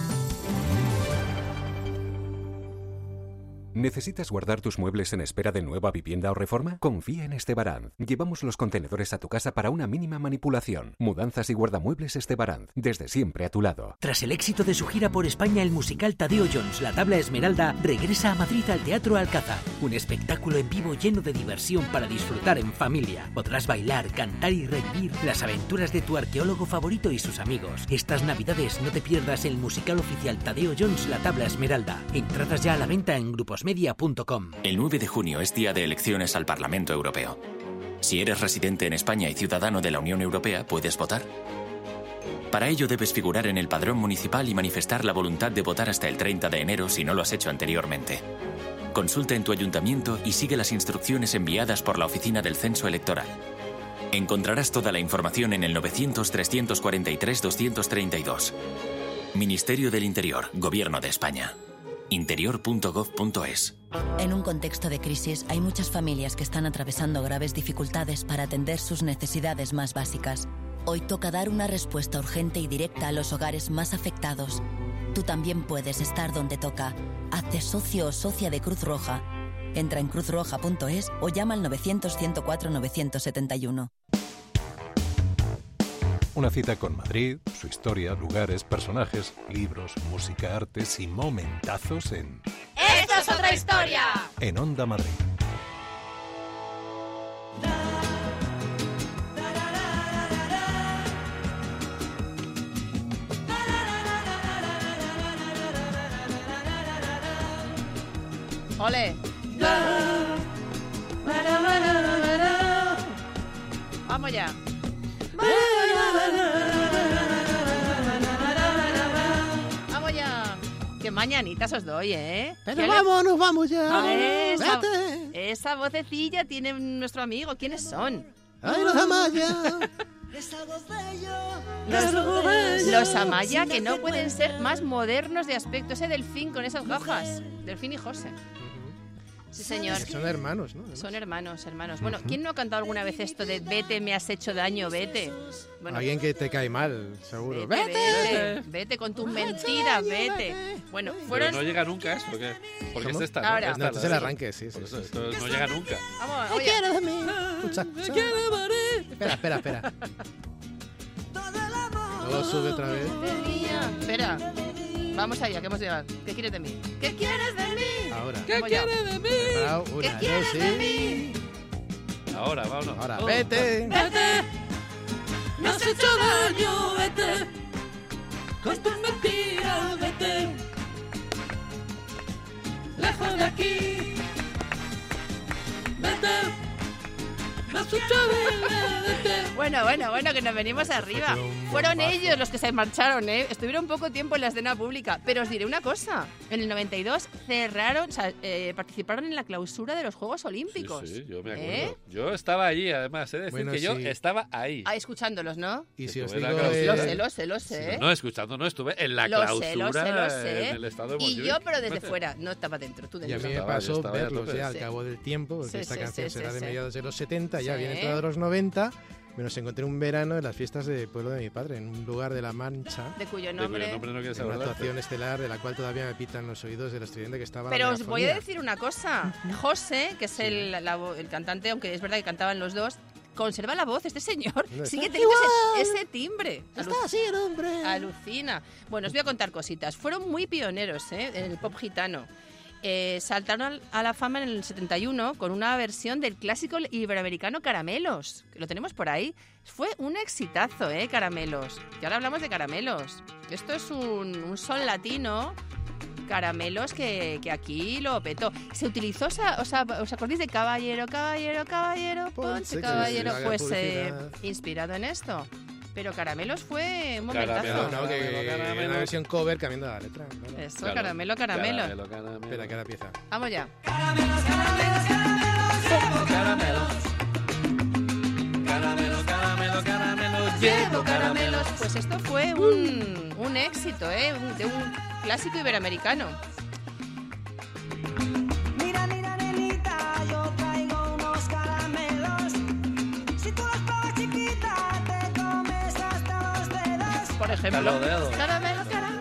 A: ¿Necesitas guardar tus muebles en espera de nueva vivienda o reforma? Confía en Estebaranz. Llevamos los contenedores a tu casa para una mínima manipulación. Mudanzas y guardamuebles Estebaranz. Desde siempre a tu lado.
F: Tras el éxito de su gira por España, el musical Tadeo Jones, La Tabla Esmeralda, regresa a Madrid al Teatro Alcázar. Un espectáculo en vivo lleno de diversión para disfrutar en familia. Podrás bailar, cantar y revivir las aventuras de tu arqueólogo favorito y sus amigos. Estas navidades no te pierdas el musical oficial Tadeo Jones, La Tabla Esmeralda. Entradas ya a la venta en gruposmedia punto com.
G: El nueve de junio es día de elecciones al Parlamento Europeo. Si eres residente en España y ciudadano de la Unión Europea, ¿puedes votar? Para ello debes figurar en el padrón municipal y manifestar la voluntad de votar hasta el treinta de enero si no lo has hecho anteriormente. Consulta en tu ayuntamiento y sigue las instrucciones enviadas por la Oficina del Censo Electoral. Encontrarás toda la información en el novecientos, trescientos cuarenta y tres, doscientos treinta y dos. Ministerio del Interior, Gobierno de España. interior punto gov punto es.
H: En un contexto de crisis, hay muchas familias que están atravesando graves dificultades para atender sus necesidades más básicas. Hoy toca dar una respuesta urgente y directa a los hogares más afectados. Tú también puedes estar donde toca. Hazte socio o socia de Cruz Roja. Entra en cruz roja punto es o llama al novecientos, ciento cuatro, novecientos setenta y uno.
A: Una cita con Madrid, su historia, lugares, personajes, libros, música, artes y momentazos en...
B: ¡Esto es otra historia!
A: En Onda Madrid.
B: ¡Ole! ¡Vamos ya! ¡Vamos ya! ¡Qué mañanitas os doy, eh!
D: Pero
B: Ya le-
D: vámonos, vamos ya.
B: A ver, esa,
D: Vete.
B: esa vocecilla tiene nuestro amigo. ¿Quiénes son?
D: Ay, los Amaya.
B: Los, los Amaya, que no pueden ser más modernos de aspecto. Ese Delfín con esas gafas. Delfín y José. Sí, señor.
D: Son hermanos, ¿no?
B: Son hermanos, hermanos. Bueno, ¿quién no ha cantado alguna vez esto de vete, me has hecho daño, vete? Bueno,
D: Alguien que te cae mal, seguro.
B: vete,
D: ¡Vete!
B: vete, vete con tus mentiras, vete. Bueno,
C: Pero
B: fueron...
C: no llega nunca eso, ¿o qué? Porque
D: ¿Cómo?
C: es esta, ¿no?
B: Ahora.
C: Esta,
D: No, este es
C: la
D: el
C: de-
D: arranque, sí, sí.
C: Por eso,
D: sí.
C: esto no llega nunca.
B: Vamos,
D: ¿Qué
B: oye.
D: quieres de mí? Escucha, escucha. Espera, espera, espera. Luego sube otra vez.
B: Espera. Vamos allá, ¿qué hemos llegado? ¿Qué quieres de mí? ¿Qué quieres de mí?
D: Ahora.
B: ¿Qué quieres de mí?
D: Preparado,
B: ¿Qué
D: una, dos,
B: quieres de
D: sí.
B: mí?
C: Ahora, vámonos.
D: Ahora,
C: Oh.
D: vete.
B: Me has hecho daño, vete. Con tus mentiras, vete. Lejos de aquí. Vete. Me has hecho daño, vete. Bueno, bueno, bueno, que nos venimos arriba.
D: Un
B: Fueron
D: bombazo.
B: ellos los que se marcharon, ¿eh? Estuvieron poco tiempo en la escena pública. Pero os diré una cosa. En el noventa y dos cerraron, o sea, eh, participaron en la clausura de los Juegos Olímpicos.
C: Sí, sí, yo me acuerdo.
B: ¿Eh?
C: Yo estaba allí, además, he de decir
D: Bueno,
C: que yo
D: sí.
C: estaba ahí.
B: Ah, escuchándolos, ¿no?
D: Y si
C: Que
D: os
C: tuve la
D: digo...
C: clausura.
B: Lo
D: eh,
B: sé, lo sé, lo sé. ¿eh?
C: No, escuchando, no estuve en la
B: Lo sé,
C: clausura
B: lo sé, lo sé.
C: en el estado de
B: Y
C: Montjuic.
B: yo, pero desde
C: Fíjate.
B: fuera, no estaba dentro, tú
D: Y a
B: dentro.
D: mí me
C: estaba, yo
D: pasó
C: estaba ya a
D: verlos
C: tope.
D: ya al
B: Sí.
D: cabo del tiempo, porque
B: Sí,
D: esta
B: sí,
D: canción
B: sí,
D: será
B: sí,
D: de
B: sí.
D: mediados de los setenta, ya
B: Sí.
D: viene entrada de los noventa. Me los encontré un verano en las fiestas del pueblo de mi padre, en un lugar de La Mancha,
B: De cuyo
C: De cuyo
B: nombre...
C: nombre no quieres
D: en una
C: hablar.
D: actuación estelar de la cual todavía me pitan los oídos de los estudiantes que estaban
B: Pero
D: en
B: os
D: la
B: voy a
D: fonía.
B: decir una cosa. José, que es el, la vo- el cantante, aunque es verdad que cantaban los dos, conserva la voz, este señor.
D: No,
B: Sigue
D: está
B: teniendo
D: igual.
B: ese, ese timbre.
D: Está
B: Alu-
D: así el hombre.
B: Alucina. Bueno, os voy a contar cositas. Fueron muy pioneros, ¿eh? En el pop gitano. Eh, saltaron al- a la fama en el setenta y uno con una versión del clásico iberoamericano Caramelos, que lo tenemos por ahí. Fue un exitazo, ¿eh? Caramelos. Y ahora hablamos de Caramelos. Esto es un, un son latino Caramelos que, que aquí lo petó. Se utilizó, o sea, ¿os acordáis de Caballero, Caballero, Caballero, Ponce, Caballero? Pues eh, inspirado en esto. Pero Caramelos fue un momentazo.
D: Caramelo, no, que caramelo, caramelo. Una versión cover cambiando la letra. Claro.
B: Eso, claro. Caramelo, caramelo.
C: Caramelo, caramelo.
D: Espera, que ahora empieza.
B: Vamos ya.
C: Caramelos, caramelos, caramelos. Caramelos. Caramelo, caramelo, caramelo.
B: Llevo caramelos. Pues esto fue un, un éxito, ¿eh? Un, de un clásico iberoamericano.
I: Mira, mira, nenita, yo traigo unos caramelos. Si tú los pruebas, chiquita, te comes hasta los dedos.
B: Por ejemplo,
C: los dedos.
B: Caramelo, caramelo.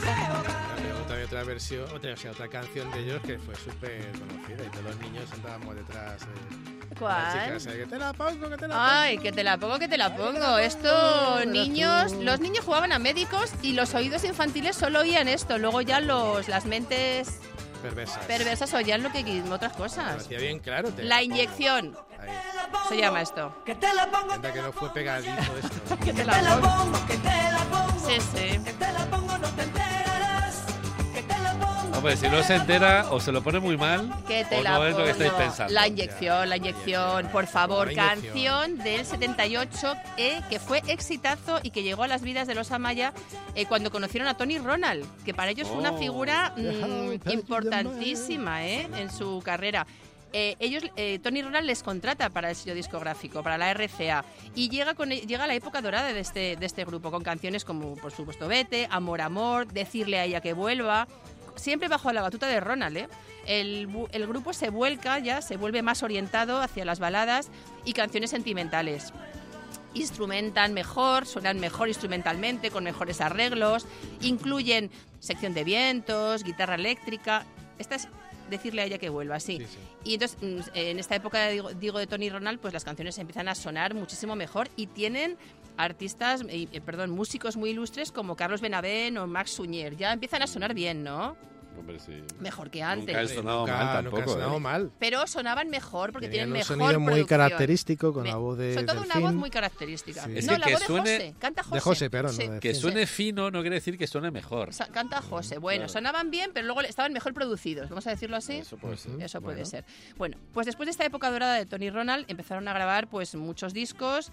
D: También otra versión, otra, o sea, otra canción de ellos que fue súper conocida y todos los niños andábamos detrás. Eh,
B: ¿Cuál?
D: Chicas, eh, que te la pongo, que te la pongo.
B: Ay, que te la pongo, que te la pongo. Esto, niños, los niños jugaban a médicos y los oídos infantiles solo oían esto. Luego ya los, las mentes
D: perversas,
B: perversas oían lo que otras cosas.
D: Lo hacía bien claro. Te
B: la inyección.
D: Ahí.
B: Se llama esto.
I: Que te la pongo.
D: Anda que no fue pegadizo esto.
B: Que te
I: Que
B: la
I: te la
B: pongo.
I: pongo, que te la pongo.
B: Sí, sí.
I: Que te la pongo, no te enterarás. Que te la pongo.
C: Hombre, si no se entera o se lo pone muy mal,
B: Que te
C: o
B: la
C: no es lo que estáis
B: pongo.
C: pensando.
B: La inyección, la inyección, por favor.
D: La inyección.
B: Canción del setenta y ocho eh, que fue exitazo y que llegó a las vidas de los Amaya eh, cuando conocieron a Tony Ronald, que para ellos fue una
C: Oh.
B: figura mm, importantísima eh, en su carrera. Eh, ellos, eh, Tony Ronald les contrata para el sello discográfico, para la R C A, y llega con llega la época dorada de este, de este grupo, con canciones como, por supuesto, Vete, Amor, Amor, Decirle a ella que vuelva, siempre bajo la batuta de Ronald, ¿eh? El, el grupo se vuelca ya, se vuelve más orientado hacia las baladas y canciones sentimentales. Instrumentan mejor, suenan mejor instrumentalmente, con mejores arreglos, incluyen sección de vientos, guitarra eléctrica. Esta es Decirle a ella que vuelva, sí.
D: Sí, sí.
B: Y entonces, en esta época, digo, digo de Tony Ronald, pues las canciones empiezan a sonar muchísimo mejor y tienen artistas, eh, perdón, músicos muy ilustres como Carlos Benavent o Max Suñer. Ya empiezan a sonar bien, ¿no?
C: Hombre, sí.
B: Mejor que antes.
C: Nunca he sonado
D: nunca,
C: mal
D: nunca
C: tampoco.
D: ha sonado
C: ¿eh?
D: mal.
B: Pero sonaban mejor porque
D: Tenían
B: tienen
D: un
B: mejor
D: sonido muy
B: producción.
D: característico con
B: Me-
D: la voz de
B: Sobre todo una
D: Delfín.
B: voz muy característica.
D: Sí.
C: Es
B: No,
C: que
B: la
C: que
B: voz de
C: suene-
B: José. Canta José.
D: De José, perdón,
B: Sí.
D: no de
C: Que
D: Delfín.
C: suene fino no quiere decir que suene mejor.
B: Sa- Canta José. Bueno,
C: Claro.
B: sonaban bien, pero luego estaban mejor producidos. Vamos a decirlo así.
C: Eso puede ser.
B: Eso puede
C: Bueno.
B: ser. Bueno, pues después de esta época dorada de Tony Ronald empezaron a grabar pues muchos discos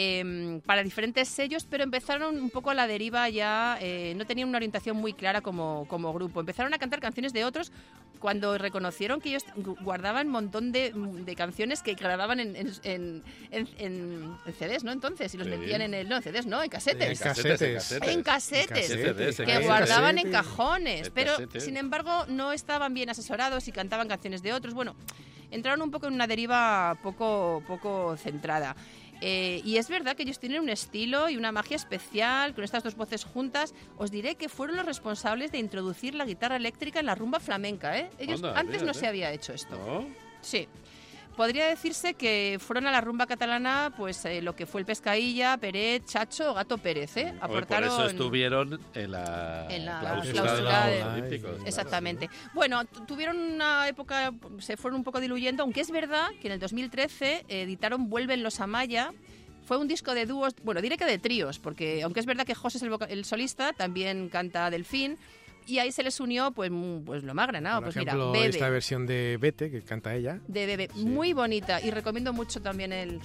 B: eh, para diferentes sellos, pero empezaron un poco a la deriva ya, eh, no tenían una orientación muy clara como, como grupo. Empezaron a cantar canciones de otros cuando reconocieron que ellos guardaban un montón de, de canciones que grababan en, en, en, en, en- en C Ds, ¿no? Entonces, y los
C: Sí.
B: metían en el... No, en C Ds, no, en
D: En
B: casetes.
D: casetes.
B: En casetes.
D: En
C: casetes,
B: Que
C: en
B: guardaban
D: casetes.
B: en cajones,
C: En
B: pero
C: casetes.
B: sin embargo no estaban bien asesorados y cantaban canciones de otros. Bueno, entraron un poco en una deriva poco, poco centrada. Eh, y es verdad que ellos tienen un estilo y una magia especial con estas dos voces juntas. Os diré que fueron los responsables de introducir la guitarra eléctrica en la rumba flamenca, ¿eh? Ellos
C: Anda,
B: antes no
C: fíjate.
B: se había hecho esto.
C: ¿No?
B: Sí. Podría decirse que fueron a la rumba catalana pues eh, lo que fue el Pescailla, Peret, Chacho o Gato Pérez, ¿eh?
C: Hombre, por
B: Aportaron...
C: eso estuvieron en la,
B: En la
C: clausura,
B: clausura
C: de
B: de-
C: los Olímpicos. claro.
B: Exactamente. Bueno, tu- tuvieron una época, se fueron un poco diluyendo, aunque es verdad que en el dos mil trece eh, editaron Vuelven los Amaya. Fue un disco de dúos, bueno, diré que de tríos, porque aunque es verdad que José es el, voca- el solista, también canta Delfín. Y ahí se les unió, pues, mu- pues lo más granado.
D: Por
B: Pues
D: ejemplo,
B: mira,
D: esta
B: Bebe,
D: versión de Vete, que canta ella.
B: de Bebe,
D: Sí.
B: muy bonita. Y recomiendo mucho también el,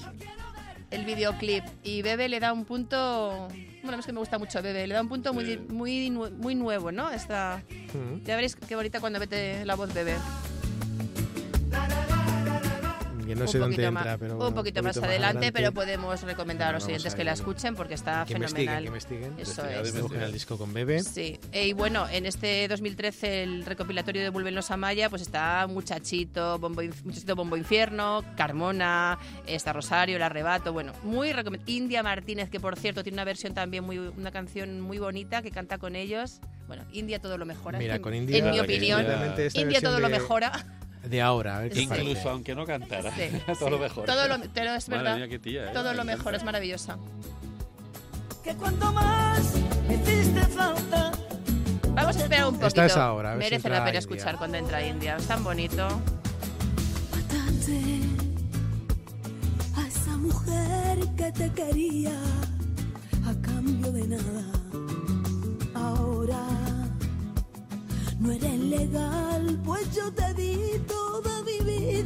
B: el videoclip. Y Bebe le da un punto, bueno, es que me gusta mucho Bebe, le da un punto muy,
C: Sí.
B: muy, nue- muy nuevo, ¿no? Esta,
D: Mm.
B: ya veréis qué bonita cuando mete la voz Bebe.
D: Que no
B: un
D: sé dónde
B: poquito
D: entra,
B: más,
D: pero
B: un
D: bueno,
B: poquito más adelante, pero podemos recomendar a los
D: Vamos
B: oyentes
D: a
B: que la
D: ello.
B: escuchen porque está
D: Que investiguen,
B: fenomenal.
D: que investiguen.
B: Eso
C: Investigad,
B: es.
C: investigad.
D: Busquen el disco con Bebe.
B: Sí, e, y bueno, en este dos mil trece el recopilatorio de Vuelven los Amaya, pues está Muchachito, Bombo, Inf- Muchachito Bombo Infierno, Carmona, está Rosario, El Arrebato, bueno, muy recomendable. India Martínez, que por cierto tiene una versión también muy, una canción muy bonita que canta con ellos. Bueno, India todo lo mejora.
D: Mira,
B: en,
D: con India.
B: en mi
C: India-
B: opinión,
D: Realmente esta
B: India
D: versión
B: todo lo
D: de-
B: mejora.
D: De ahora, a ver qué
B: Sí.
D: parece.
C: Incluso aunque no cantara.
B: Sí,
C: todo
B: sí.
C: lo mejor.
B: Todo lo, pero es
C: Madre
B: verdad.
C: mía, qué tía, ¿eh?
B: Todo
C: Me
B: lo
C: encanta.
B: mejor, es maravillosa.
I: Que cuanto más me hiciste falta.
B: Vamos a esperar un poquito.
D: Esta es ahora, a ver si
B: Merece
D: entra
B: la pena
D: India.
B: escuchar cuando entra India. Es tan bonito.
J: Mataste a esa mujer que te quería a cambio de nada. Ahora no eres legal, pues yo te di toda mi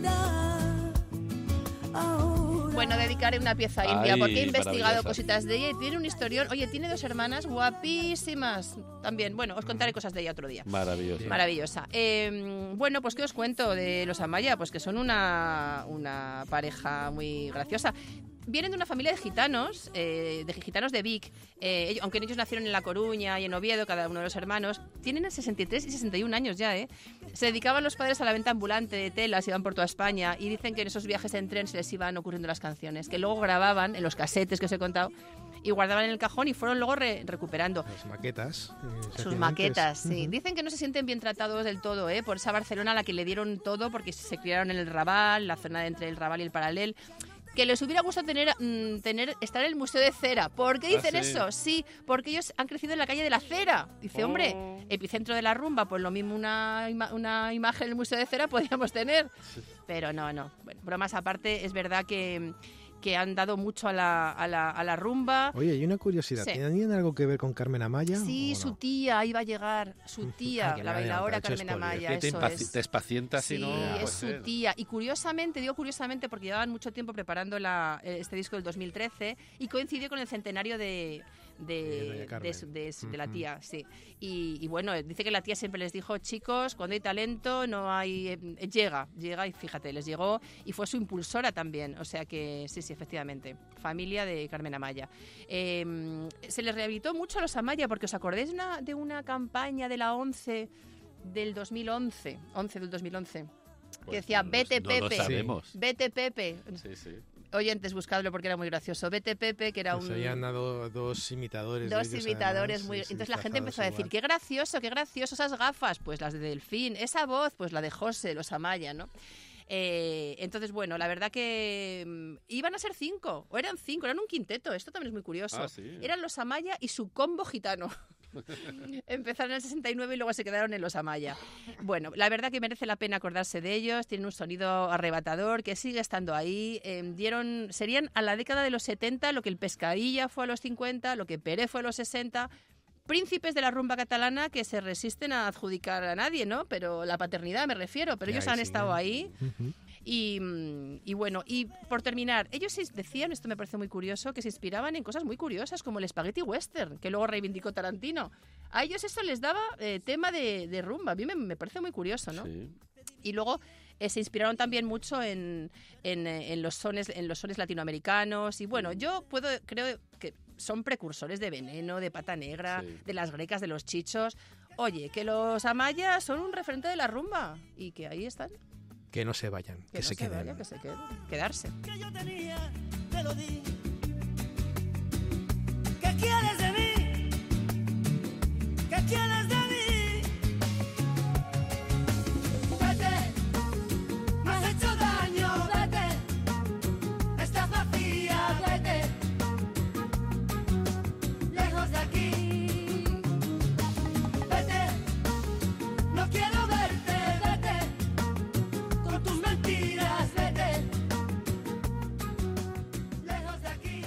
J: vida. Ahora...
B: Bueno, dedicaré una pieza a India
C: Ay,
B: porque he investigado
C: maravillosa.
B: cositas de ella y tiene un historión. Oye, tiene dos hermanas guapísimas también. Bueno, os contaré cosas de ella otro día.
C: Maravilloso.
B: Maravillosa. Eh, bueno, pues ¿qué os cuento de los Amaya? Pues que son una, una pareja muy graciosa. Vienen de una familia de gitanos, eh, de gitanos de Vic, eh, ellos- aunque ellos nacieron en La Coruña y en Oviedo, cada uno de los hermanos, tienen sesenta y tres y sesenta y un años ya, ¿eh? Se dedicaban los padres a la venta ambulante de telas, iban por toda España y dicen que en esos viajes en tren se les iban ocurriendo las canciones, que luego grababan en los casetes que os he contado y guardaban en el cajón y fueron luego re- recuperando.
D: Las maquetas. eh, se
B: Sus
D: hacían
B: maquetas,
D: antes.
B: sí.
D: Ujú.
B: Dicen que no se sienten bien tratados del todo, ¿eh? Por esa Barcelona a la que le dieron todo porque se criaron en el Raval, la zona de entre el Raval y el Paralel. Que les hubiera gustado tener, mm, tener estar en el Museo de Cera. ¿Por qué dicen
C: Ah, sí.
B: eso? Sí, porque ellos han crecido en la calle de la Cera. Dice,
C: Oh.
B: hombre, epicentro de la rumba, pues lo mismo una, ima- una imagen en el Museo de Cera podríamos tener. Pero no, no. Bueno, bromas aparte, es verdad que, que han dado mucho a la, a la, a la rumba.
D: Oye, y una curiosidad.
B: Sí.
D: ¿Tenían algo que ver con Carmen Amaya?
B: Sí,
D: o
B: su
D: no?
B: tía iba a llegar, su tía,
D: Ah, que
B: la
D: le habían
B: bailadora
D: hecho
B: Carmen
D: spoiler.
B: Amaya,
C: Que te,
B: eso
C: impaci-
B: es.
C: te espacientas
B: Sí,
C: si no...
B: es
C: puede
B: su
C: ser.
B: tía. Y curiosamente, digo curiosamente porque llevaban mucho tiempo preparando la, este disco del dos mil trece y coincidió con el centenario de,
D: De Doña
B: de,
D: Carmen.
B: de, su- de su- de la
D: Ujú.
B: tía, sí. Y, y bueno, dice que la tía siempre les dijo, chicos, cuando hay talento no hay... eh, llega, llega y fíjate, les llegó y fue su impulsora también. O sea que sí, sí, efectivamente. Familia de Carmen Amaya. Eh, se les rehabilitó mucho a los Amaya porque os acordáis de una, de una campaña de la ONCE del dos mil once, once del dos mil once, que
C: Pues
B: decía,
C: no lo-
B: vete
C: no lo
B: Pepe,
C: sabemos.
B: vete Pepe.
C: Sí, sí.
B: Oyentes, buscadlo porque era muy gracioso. Vete Pepe, que era
D: Pues
B: un...
D: habían dado dos imitadores. de
B: Dos
D: ellos,
B: imitadores
D: además,
B: muy...
D: sí, sí,
B: Entonces la gente empezó a
D: disfrazados
B: decir, qué gracioso, qué gracioso, esas gafas, pues las de Delfín, esa voz, pues la de José, los Amaya, ¿no? Eh, entonces, bueno, la verdad que mm, iban a ser cinco, o eran cinco, eran un quinteto, esto también es muy curioso.
C: Ah, sí.
B: Eran los Amaya y su combo gitano. Empezaron en el sesenta y nueve y luego se quedaron en los Amaya. Bueno, la verdad que merece la pena acordarse de ellos, tienen un sonido arrebatador que sigue estando ahí. Eh, dieron, serían a la década de los setenta lo que el Pescadilla fue a los cincuenta, lo que Pérez fue a los sesenta. Príncipes de la rumba catalana que se resisten a adjudicar a nadie, ¿no? Pero la paternidad me refiero, pero
D: Y
B: ellos
D: ahí
B: han
D: siguen.
B: estado ahí.
D: Ujú.
B: Y, mm, y bueno, y por terminar, ellos se decían, esto me parece muy curioso, que se inspiraban en cosas muy curiosas como el spaghetti western, que luego reivindicó Tarantino. A ellos eso les daba eh, tema de, de rumba, a mí me, me parece muy curioso, ¿no?
C: Sí.
B: Y luego eh, se inspiraron también mucho en, en, eh, en los sones, en los sones latinoamericanos. Y bueno, yo puedo, creo que son precursores de Veneno, de Pata Negra,
C: Sí.
B: de las grecas, de los chichos. Oye, que los Amaya son un referente de la rumba y que ahí están.
D: Que no se vayan, que,
B: Que,
D: se
B: no se
D: queden.
B: vaya, que se queden, quedarse.
I: que yo tenía, te lo di. ¿Qué quieres de mí? ¿Qué quieres de mí? Vete, me has hecho daño, vete. Estás vacía, vete. Lejos de aquí. Vete, no quiero verte, vete. Con tus mentiras, vete. Lejos de aquí.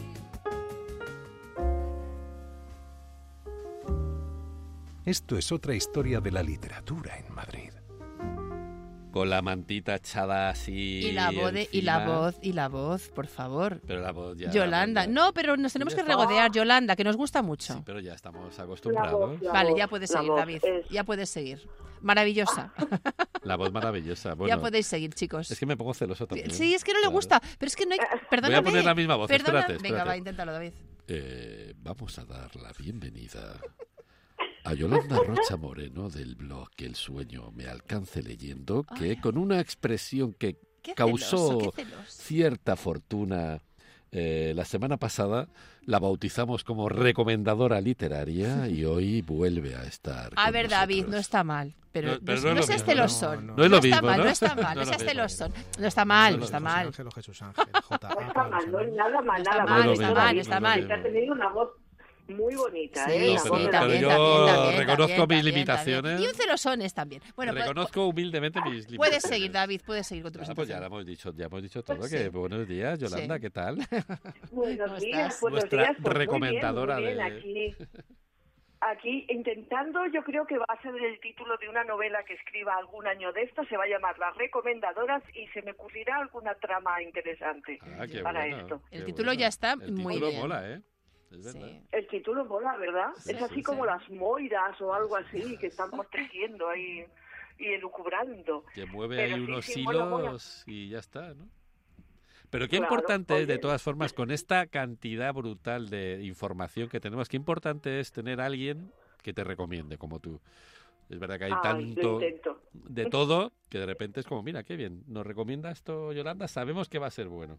A: Esto es otra historia de la literatura en Madrid.
C: Con la mantita echada así.
B: Y la voz, de- y la
C: encima.
B: voz, y la voz, por favor.
C: Pero la voz ya.
B: Yolanda.
C: la voz ya-
B: No, pero nos tenemos
C: Ya
B: que
C: está.
B: regodear, Yolanda, que nos gusta mucho.
C: Sí, pero ya estamos
E: La
C: acostumbrados.
E: voz, la
B: Vale,
E: voz,
B: ya puedes
E: la
B: seguir,
E: voz
B: David.
E: es-
B: Ya puedes seguir. Maravillosa.
C: La voz maravillosa. Bueno,
B: ya podéis seguir, chicos.
C: es que me pongo celoso también.
B: Sí, es que no le
C: Claro.
B: gusta. Pero es que no hay... Perdóname.
C: poner la misma voz,
B: Perdona.
C: espérate,
B: Venga,
C: espérate.
B: va, inténtalo, David.
C: Eh, vamos a dar la bienvenida a Yolanda Rocha Moreno del blog Que el sueño me alcance leyendo, que
B: Ay.
C: con una expresión que
B: Qué
C: causó
B: celoso, qué celoso.
C: cierta fortuna eh, la semana pasada, la bautizamos como recomendadora literaria y hoy vuelve a estar
B: A
C: con
B: ver, David,
C: nosotros.
B: no está mal. Pero
C: No,
B: no,
C: pero no es
B: no
C: lo
B: seas
C: mismo,
B: celosón.
D: no,
C: no es lo
B: está
C: mismo,
B: mal,
C: ¿no?
B: no está mal,
C: No
B: no
C: es lo
B: seas
C: mismo.
B: celosón. No está mal,
C: No
B: no
C: es
B: está
C: lo
B: mal.
D: José Ángel o Jesús Ángel, J A,
E: No está
D: para
E: mal,
D: los
E: no es
D: amigos.
E: nada mal,
B: No está
E: nada
B: mal,
E: mal.
C: no
B: está
C: es
B: mal,
C: lo
B: está
C: mismo,
B: mal.
C: no es
E: Que ha tenido una voz muy bonita,
B: Sí,
E: ¿eh?
C: No,
E: La
B: sí,
E: voz
C: pero,
E: de
C: pero
B: también,
C: yo
B: también, también,
C: reconozco
B: también,
C: mis
B: también,
C: limitaciones.
B: también. Y un celosones también. Bueno, pues,
C: reconozco humildemente mis limitaciones.
B: puedes seguir, David, puedes seguir con tu
C: Ah, pues ya
B: presentación.
C: lo hemos dicho, ya hemos dicho todo.
B: Pues
C: Que
B: sí.
C: buenos días, Yolanda,
B: Sí.
C: ¿qué tal?
E: Buenos
B: ¿Cómo
E: días,
B: estás?
E: buenos
C: Nuestra
E: días. Pues
C: recomendadora
E: muy bien, muy
C: de-
E: bien, aquí.
K: Aquí intentando, yo creo que va a ser el título de una novela que escriba algún año de esto, se va a llamar Las Recomendadoras y se me ocurrirá alguna trama interesante
C: Ah, qué
K: para
C: bueno,
K: esto.
B: El
C: qué
B: título
C: bueno.
B: ya está
C: El
B: muy
C: título
B: bien.
C: mola, ¿eh? Es verdad.
B: Sí.
K: El título mola, ¿verdad?
C: Sí,
K: es así
C: sí,
K: como
B: sí.
K: las moiras o algo así que están protegiendo ahí y elucubrando.
C: Que mueve
K: Pero
C: ahí
K: sí,
C: unos
K: sí,
C: hilos
K: mola, mola.
C: y ya está, ¿no? Pero qué
K: Claro,
C: importante es, de
K: oye.
C: todas formas, con esta cantidad brutal de información que tenemos, qué importante es tener a alguien que te recomiende, como tú. Es verdad que hay
K: Ay,
C: tanto
K: lo intento.
C: de todo que de repente es como, mira, qué bien, nos recomienda esto Yolanda, sabemos que va a ser bueno.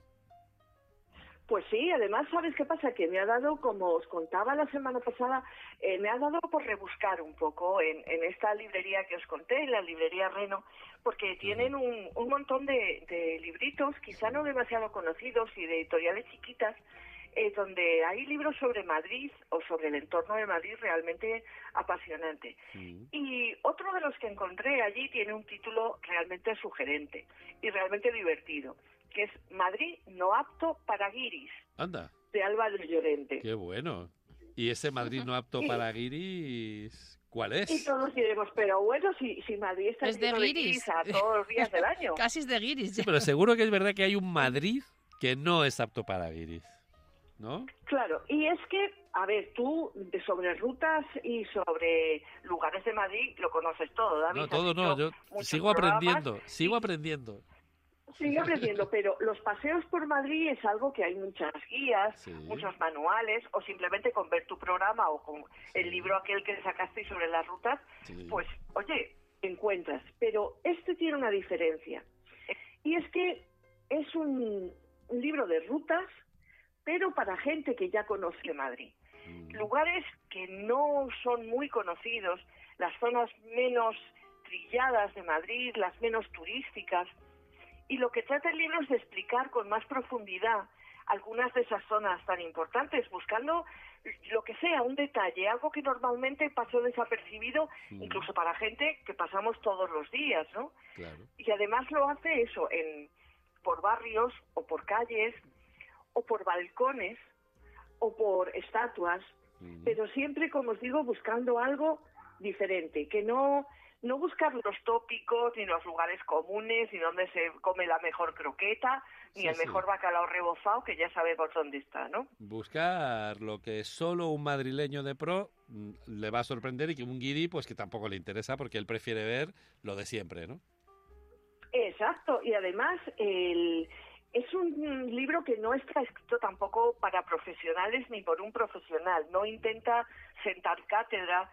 K: Pues sí, además, ¿sabes qué pasa? Que me ha dado, como os contaba la semana pasada, eh, me ha dado por rebuscar un poco en, en esta librería que os conté, en la librería Reno, porque tienen un, un montón de, de libritos, quizá no demasiado conocidos y de editoriales chiquitas, eh, donde hay libros sobre Madrid o sobre el entorno de Madrid realmente apasionante.
C: Mm.
K: Y otro de los que encontré allí tiene un título realmente sugerente y realmente divertido, que es Madrid no apto para guiris,
C: Anda,
K: de Álvaro Llorente.
C: qué bueno. Y ese Madrid no apto
K: Y-
C: para guiris, ¿cuál
K: Y
C: es?
K: todos diremos, pero bueno, si, si Madrid está
B: Es de
K: lleno de
B: guiris.
K: guiris a todos los días del año.
B: Casi es de guiris.
C: Sí,
B: ya.
C: pero seguro que es verdad que hay un Madrid que no es apto para guiris, ¿no?
K: Claro, y es que, a ver, tú de sobre rutas y sobre lugares de Madrid lo conoces todo, David.
C: No,
K: has
C: todo no,
K: hecho
C: yo
K: muchos
C: sigo
K: programas.
C: aprendiendo, sigo aprendiendo.
K: Sigue aprendiendo, pero los paseos por Madrid es algo que hay muchas guías,
C: Sí.
K: muchos manuales, o simplemente con ver tu programa o con el libro aquel que sacaste sobre las rutas,
C: Sí.
K: pues, oye, encuentras. Pero este tiene una diferencia. Y es que es un, un libro de rutas, pero para gente que ya conoce Madrid.
C: Mm.
K: Lugares que no son muy conocidos, las zonas menos trilladas de Madrid, las menos turísticas. Y lo que trata el libro es de explicar con más profundidad algunas de esas zonas tan importantes, buscando lo que sea, un detalle, algo que normalmente pasó desapercibido,
C: Mm.
K: incluso para gente que pasamos todos los días, ¿no?
C: Claro.
K: Y además lo hace eso, en por barrios o por calles o por balcones o por estatuas,
C: Mm.
K: pero siempre, como os digo, buscando algo diferente, que no no buscar los tópicos, ni los lugares comunes, ni dónde se come la mejor croqueta, ni
C: Sí,
K: el
C: sí.
K: mejor bacalao rebozado, que ya sabemos dónde está, ¿no?
C: Buscar lo que solo un madrileño de pro mm, le va a sorprender y que un guiri pues que tampoco le interesa porque él prefiere ver lo de siempre, ¿no?
K: Exacto, y además el, es un libro que no está escrito tampoco para profesionales ni por un profesional, no intenta sentar cátedra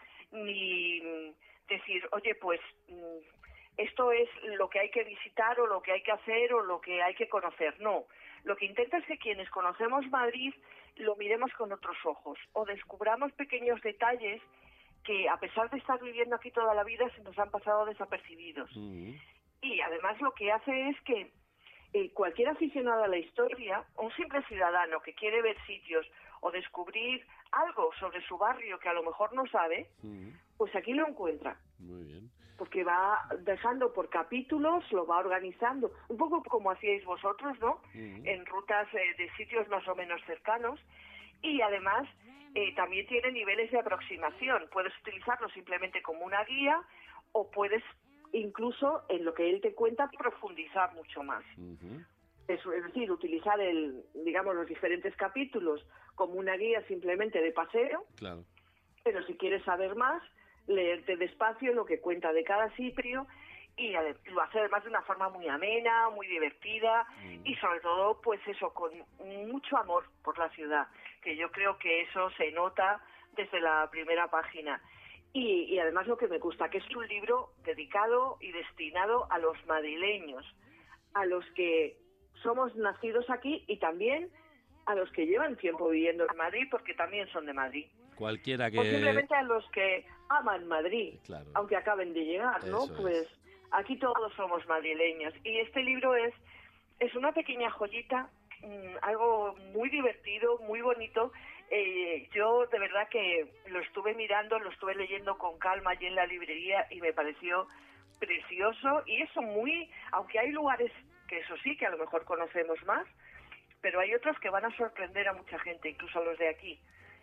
K: ni mm, decir, oye, pues mm, esto es lo que hay que visitar o lo que hay que hacer o lo que hay que conocer, no. Lo que intenta es que quienes conocemos Madrid lo miremos con otros ojos o descubramos pequeños detalles que a pesar de estar viviendo aquí toda la vida se nos han pasado desapercibidos.
C: Mm.
K: Y además lo que hace es que eh, cualquier aficionado a la historia, un simple ciudadano que quiere ver sitios o descubrir algo sobre su barrio que a lo mejor no sabe,
C: Mm.
K: pues aquí lo encuentra.
C: Muy bien.
K: Porque va dejando por capítulos, lo va organizando, un poco como hacíais vosotros, ¿no?
C: Mm.
K: En rutas eh, de sitios más o menos cercanos. Y además eh, también tiene niveles de aproximación. Puedes utilizarlo simplemente como una guía o puedes incluso en lo que él te cuenta profundizar mucho más.
C: Ujú.
K: Es, es decir, utilizar el, digamos, los diferentes capítulos como una guía simplemente de paseo,
C: Claro.
K: pero si quieres saber más, leerte despacio lo que cuenta de cada sitio y ade- lo hace además de una forma muy amena, muy divertida
C: Mm.
K: y sobre todo, pues eso, con mucho amor por la ciudad, que yo creo que eso se nota desde la primera página. Y, y además lo que me gusta, que es un libro dedicado y destinado a los madrileños, a los que somos nacidos aquí y también a los que llevan tiempo viviendo en Madrid, porque también son de Madrid.
C: Cualquiera
K: O
C: que...
K: simplemente a los que aman Madrid,
C: Claro.
K: aunque acaben de llegar, ¿no?
C: Eso es.
K: Pues aquí todos somos madrileños. Y este libro es, es una pequeña joyita, mmm, algo muy divertido, muy bonito. Eh, yo de verdad que lo estuve mirando, lo estuve leyendo con calma allí en la librería y me pareció precioso. Y eso muy, aunque hay lugares que eso sí, que a lo mejor conocemos más, pero hay otros que van a sorprender a mucha gente, incluso a los de aquí.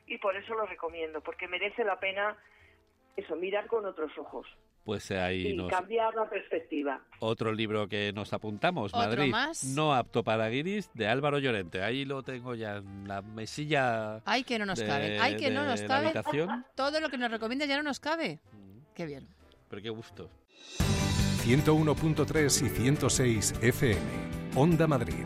K: y por eso lo recomiendo, porque merece la pena eso, mirar con otros ojos.
C: Pues ahí
K: y
C: nos...
K: cambiar la perspectiva.
C: Otro libro que nos apuntamos,
B: ¿Otro
C: Madrid,
B: más?
C: No apto para guiris, de Álvaro Llorente. Ahí lo tengo ya en la mesilla.
B: Ay, que no nos
C: de-
B: cabe. Ay, que no
C: de
B: nos
C: la
B: cabe.
C: habitación.
B: Todo lo que nos recomiendas ya no nos cabe. Qué bien.
C: Pero qué gusto.
A: ciento uno punto tres y ciento seis F M. Onda Madrid.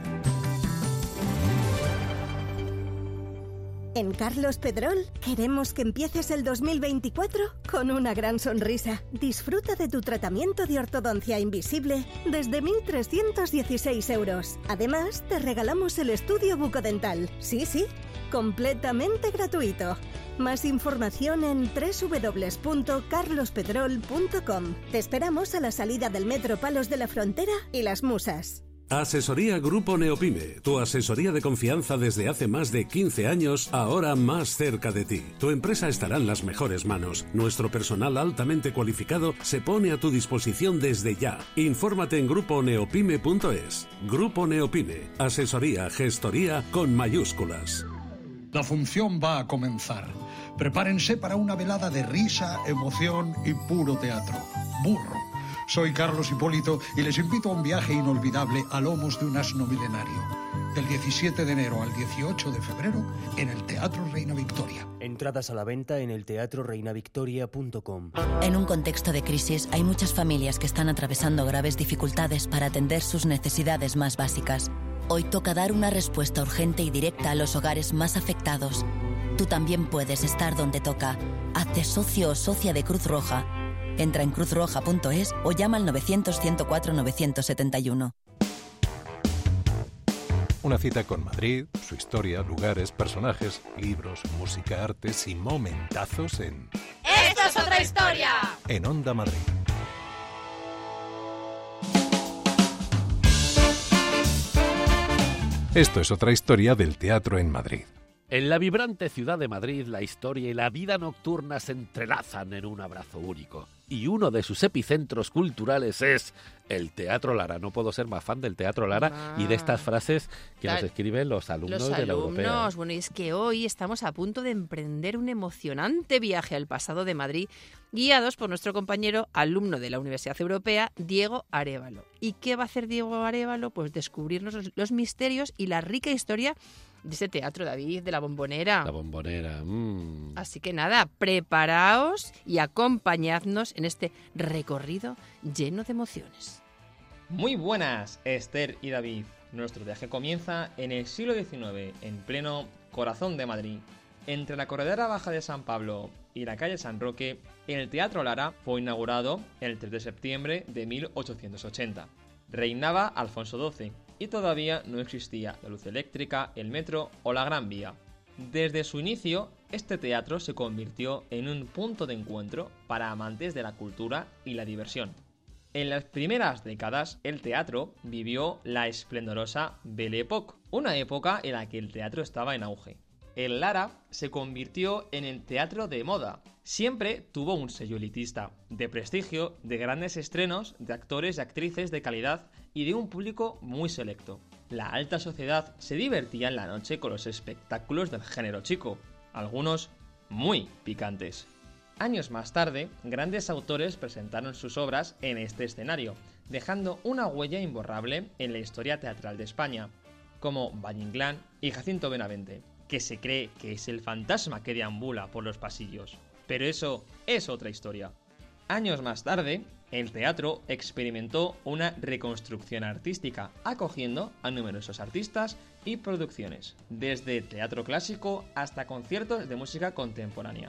L: En Carlos Pedrol queremos que empieces el dos mil veinticuatro con una gran sonrisa. Disfruta de tu tratamiento de ortodoncia invisible desde mil trescientos dieciséis euros. Además, te regalamos el estudio bucodental. Sí, sí, completamente gratuito. Más información en doble u doble u doble u punto carlos pedrol punto com. Te esperamos a la salida del Metro Palos de la Frontera y Las Musas.
M: Asesoría Grupo Neopime, tu asesoría de confianza desde hace más de quince años, ahora más cerca de ti. Tu empresa estará en las mejores manos. Nuestro personal altamente cualificado se pone a tu disposición desde ya. Infórmate en grupo neopime punto es. Grupo Neopime, asesoría, gestoría con mayúsculas.
N: La función va a comenzar. Prepárense para una velada de risa, emoción y puro teatro. Burro. Soy Carlos Hipólito y les invito a un viaje inolvidable a lomos de un asno milenario. Del diecisiete de enero al dieciocho de febrero en el Teatro Reina Victoria.
O: Entradas a la venta en el teatro reina victoria punto com.
H: En un contexto de crisis hay muchas familias que están atravesando graves dificultades para atender sus necesidades más básicas. Hoy toca dar una respuesta urgente y directa a los hogares más afectados. Tú también puedes estar donde toca. Hazte socio o socia de Cruz Roja. Entra en cruz roja punto es o llama al novecientos, ciento cuatro, novecientos setenta y uno.
A: Una cita con Madrid, su historia, lugares, personajes, libros, música, artes y momentazos en...
I: ¡Esto es otra historia!
A: En Onda Madrid. Esto es otra historia del teatro en Madrid.
C: En la vibrante ciudad de Madrid, la historia y la vida nocturna se entrelazan en un abrazo único. Y uno de sus epicentros culturales es el Teatro Lara. No puedo ser más fan del Teatro Lara
B: Ah.
C: y de estas frases que
B: Claro.
C: nos escriben los alumnos
B: Los
C: de la Europea.
B: alumnos, bueno, y es que hoy estamos a punto de emprender un emocionante viaje al pasado de Madrid, guiados por nuestro compañero alumno de la Universidad Europea, Diego Arévalo. ¿Y qué va a hacer Diego Arévalo? Pues descubrirnos los, los misterios y la rica historia de ese teatro, David, de la Bombonera.
C: La Bombonera. mm.
B: Así que nada, preparaos y acompañadnos en este recorrido lleno de emociones.
P: Muy buenas, Esther y David. Nuestro viaje comienza en el siglo diecinueve, en pleno corazón de Madrid. Entre la Corredera Baja de San Pablo y la calle San Roque, el Teatro Lara fue inaugurado el tres de septiembre de mil ochocientos ochenta. Reinaba Alfonso doce y todavía no existía la luz eléctrica, el metro o la Gran Vía. Desde su inicio, este teatro se convirtió en un punto de encuentro para amantes de la cultura y la diversión. En las primeras décadas, el teatro vivió la esplendorosa Belle Époque, una época en la que el teatro estaba en auge. El Lara se convirtió en el teatro de moda. Siempre tuvo un sello elitista, de prestigio, de grandes estrenos, de actores y actrices de calidad y de un público muy selecto. La alta sociedad se divertía en la noche con los espectáculos del género chico, algunos muy picantes. Años más tarde, grandes autores presentaron sus obras en este escenario, dejando una huella imborrable en la historia teatral de España, como Valle Inclán y Jacinto Benavente, que se cree que es el fantasma que deambula por los pasillos. Pero eso es otra historia. Años más tarde, el teatro experimentó una reconstrucción artística, acogiendo a numerosos artistas y producciones, desde teatro clásico hasta conciertos de música contemporánea.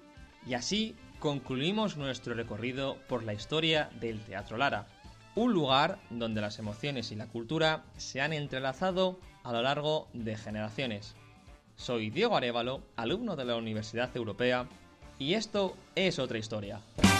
P: Y así concluimos nuestro recorrido por la historia del Teatro Lara, un lugar donde las emociones y la cultura se han entrelazado a lo largo de generaciones. Soy Diego Arévalo, alumno de la Universidad Europea, y esto es otra historia.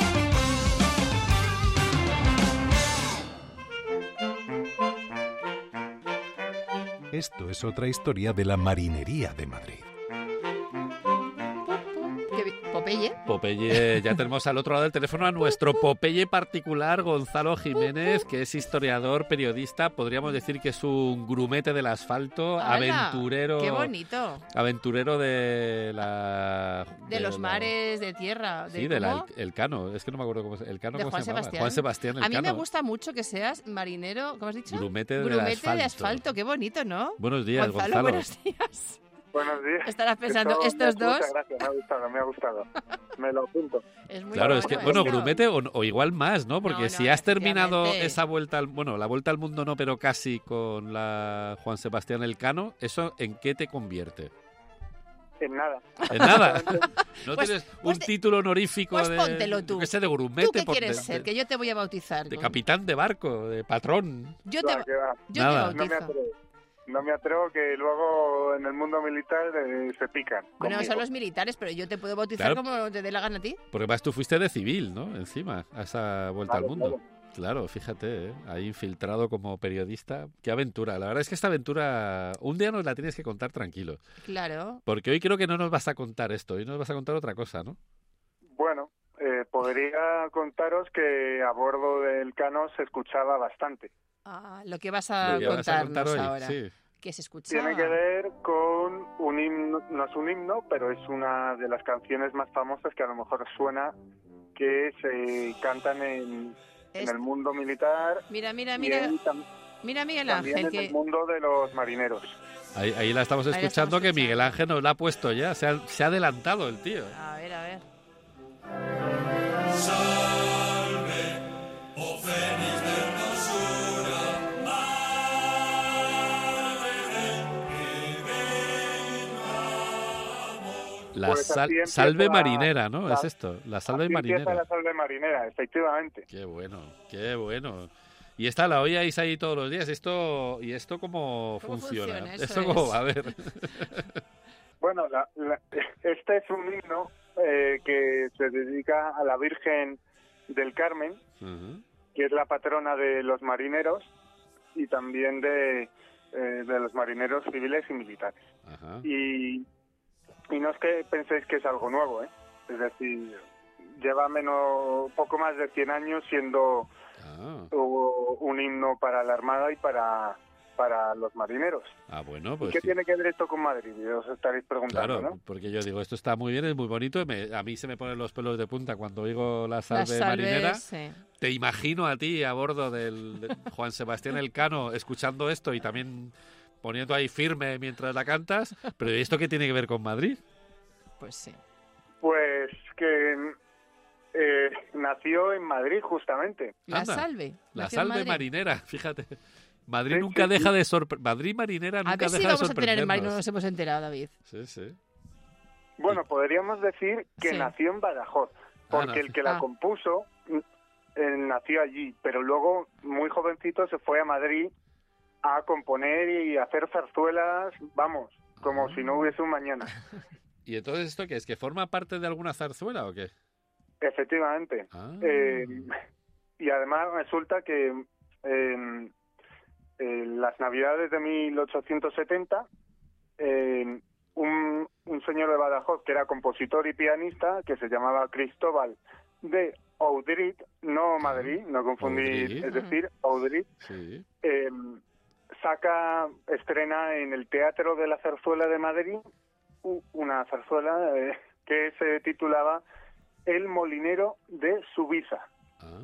A: Esto es otra historia de la marinería de Madrid.
B: ¿Qué vi- Popeye?
C: Popeye, ya tenemos al otro lado del teléfono a nuestro Popeye particular, Gonzalo Jiménez, que es historiador, periodista, podríamos decir que es un grumete del asfalto,
B: ¡Hala!
C: aventurero.
B: ¡Qué bonito!
C: Aventurero de la...
B: De, de los la, mares, de tierra.
C: De, sí, del el, el Cano, es que no me acuerdo cómo se, el Cano,
B: de
C: ¿cómo
B: Juan
C: se llamaba?
B: Sebastián.
C: Juan Sebastián, el
B: A mí
C: Cano.
B: me gusta mucho que seas marinero, ¿cómo has dicho?
C: Grumete,
B: grumete
C: del asfalto.
B: de asfalto, qué bonito, ¿no?
C: Buenos días,
B: Gonzalo.
C: Gonzalo.
B: Buenos días.
Q: Buenos días.
B: Estarás pensando,
Q: Esto,
B: estos dos...
Q: Muchas gracias, me ha gustado, me ha gustado. Me lo apunto.
B: Es muy
C: claro,
B: bueno,
C: es que,
B: esto.
C: bueno, grumete o, o igual más, ¿no? Porque
B: no, no,
C: si has terminado
B: efectivamente.
C: esa vuelta, al, bueno, la vuelta al mundo no, pero casi con la Juan Sebastián Elcano, ¿eso en qué te convierte?
Q: En nada.
C: En nada. ¿No
B: Pues-
C: tienes
B: pues
C: un
B: te-
C: título honorífico
B: Pues
C: de,
B: póntelo tú.
C: yo qué sé, de grumete?
B: ¿Tú qué
C: por-
B: quieres
C: de,
B: ser?
C: de-
B: Que yo te voy a bautizar.
C: de
B: con-
C: capitán de barco, de patrón.
B: Yo te,
Q: Va, que va.
B: yo te
C: Nada.
Q: No me
B: bautizo.
Q: atrevo. No me atrevo que luego en el mundo militar eh, se pican.
B: Bueno,
Q: conmigo.
B: son los militares, pero yo te puedo bautizar
C: Claro.
B: como te dé la gana a ti.
C: Porque más tú fuiste de civil, ¿no? Encima, a esa vuelta
Q: Claro,
C: al mundo.
Q: claro.
C: Claro, fíjate, ¿eh? Ahí infiltrado como periodista. Qué aventura. La verdad es que esta aventura un día nos la tienes que contar tranquilo.
B: Claro.
C: Porque hoy creo que no nos vas a contar esto, hoy nos vas a contar otra cosa, ¿no?
Q: Bueno, eh, podría contaros que a bordo del Cano se escuchaba bastante.
B: Ah, lo que vas a
C: Lo que vas a
B: contarnos
C: contar hoy,
B: ahora.
C: sí.
B: Que se escucha.
Q: Tiene que ver con un himno, no es un himno, pero es una de las canciones más famosas que a lo mejor os suena, que se cantan en, en
B: Es-
Q: el mundo militar
B: Mira, mira,
Q: y
B: mira.
Q: en tam-
B: Mira, Miguel
Q: también
B: Ángel,
Q: en
B: que...
Q: el mundo de los marineros.
C: Ahí, ahí la estamos
B: Ahí la
C: escuchando,
B: estamos
C: que Miguel Ángel nos la ha puesto ya. Se ha, se ha adelantado el tío.
B: A ver, a ver.
C: La
Q: Pues
C: sal-
Q: así empieza
C: salve
Q: la-
C: marinera, ¿no?
Q: la-
C: Es esto, la salve
Q: Así empieza
C: marinera.
Q: la salve marinera, efectivamente.
C: Qué bueno, qué bueno. Y esta la oíais ahí todos los días. Esto ¿Y esto cómo,
B: ¿Cómo
C: funciona?
B: funciona? Eso
C: ¿Esto cómo
B: es.
C: va? A ver.
Q: Bueno, la- la- este es un himno eh, que se dedica a la Virgen del Carmen,
C: Ujú.
Q: que es la patrona de los marineros y también de, eh, de los marineros civiles y militares.
C: Ajá.
Q: Y, y no es que penséis que es algo nuevo, ¿eh? Es decir, lleva menos, poco más de cien años siendo
C: Ah.
Q: uh, un himno para la Armada y para, para los marineros.
C: Ah, bueno,
Q: ¿Y
C: pues
Q: qué
C: sí.
Q: tiene que ver esto con Madrid? Os estaréis preguntando,
C: Claro,
Q: ¿no?
C: porque yo digo, esto está muy bien, es muy bonito. y me- a mí se me ponen los pelos de punta cuando oigo la salve,
B: Las salves,
C: marinera.
B: sí.
C: Te imagino a ti a bordo del de Juan Sebastián Elcano escuchando esto y también poniendo ahí firme mientras la cantas. Pero ¿y esto qué tiene que ver con Madrid?
B: Pues sí.
Q: Pues que eh, nació en Madrid, justamente.
B: La
C: Anda,
B: salve.
C: La
B: nació en
C: salve
B: Madrid.
C: marinera, fíjate. Madrid
Q: Sí,
C: nunca
Q: sí,
C: deja
Q: sí.
C: de sorprender. Madrid marinera
B: A
C: nunca
B: ver si
C: deja de
B: vamos a tener en Madrid, no
C: sorprendernos.
B: nos hemos enterado, David.
C: Sí, sí.
Q: Bueno, podríamos decir que
B: Sí.
Q: nació en Badajoz, porque
C: nació-
Q: el que la
B: Ah.
Q: compuso mm, eh, nació allí, pero luego, muy jovencito, se fue a Madrid a componer y hacer zarzuelas, vamos, como
C: Ah.
Q: si no hubiese un mañana.
C: ¿Y entonces esto qué es? ¿Que forma parte de alguna zarzuela o qué?
Q: Efectivamente.
C: Ah.
Q: Eh, y además resulta que eh, en las Navidades de mil ochocientos setenta, eh, un, un señor de Badajoz que era compositor y pianista, que se llamaba Cristóbal de Oudrit, no Madrid, no confundir,
C: Oudrit.
Q: es decir, Oudrit,
C: Sí.
Q: eh, saca, estrena en el Teatro de la Zarzuela de Madrid u- una zarzuela eh, que se titulaba El Molinero de Suiza.
C: Ah.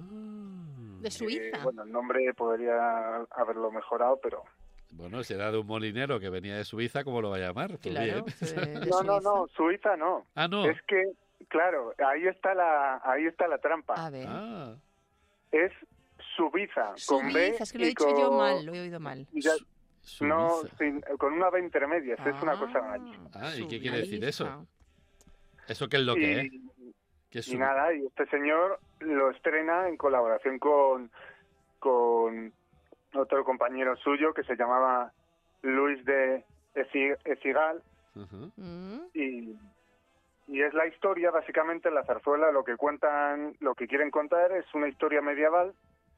B: De Suiza.
Q: Eh, bueno, el nombre podría haberlo mejorado, pero...
C: Bueno, será de un molinero que venía de Suiza, ¿cómo lo va a llamar? Pues
B: Claro,
C: bien.
B: de- de
Q: No, no,
B: Suiza.
Q: no, Suiza no.
C: Ah, no.
Q: Es que, claro, ahí está la, ahí está la trampa.
B: A ver.
C: Ah,
Q: Es Suiza, con B
B: Suiza, es que lo he
Q: y
B: dicho yo
Q: con-
B: mal, lo he oído mal.
Q: y ya- no,
C: Suiza.
Q: sin- con una B entre medias, es una cosa mal.
C: Ah, ¿y qué quiere decir
B: Suiza.
C: eso? ¿Eso qué es lo que es? ¿Qué es
Q: Y
C: su-
Q: nada, y este señor lo estrena en colaboración con, con otro compañero suyo que se llamaba Luis de Eci- Ecigal,
C: Ujú.
B: Mm.
Q: y, y es la historia, básicamente, la zarzuela, lo que cuentan, lo que quieren contar es una historia medieval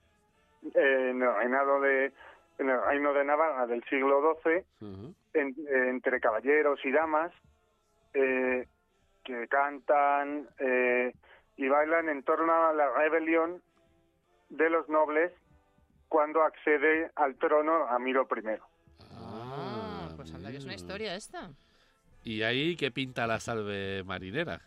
Q: eh, en el reinado de en el reino de Navarra del siglo doce,
C: Ujú.
Q: en- entre caballeros y damas, eh, que cantan eh, y bailan en torno a la rebelión de los nobles cuando accede al trono Ramiro primero.
B: Ah, pues anda que es una historia esta.
C: ¿Y ahí qué pinta la salve marinera?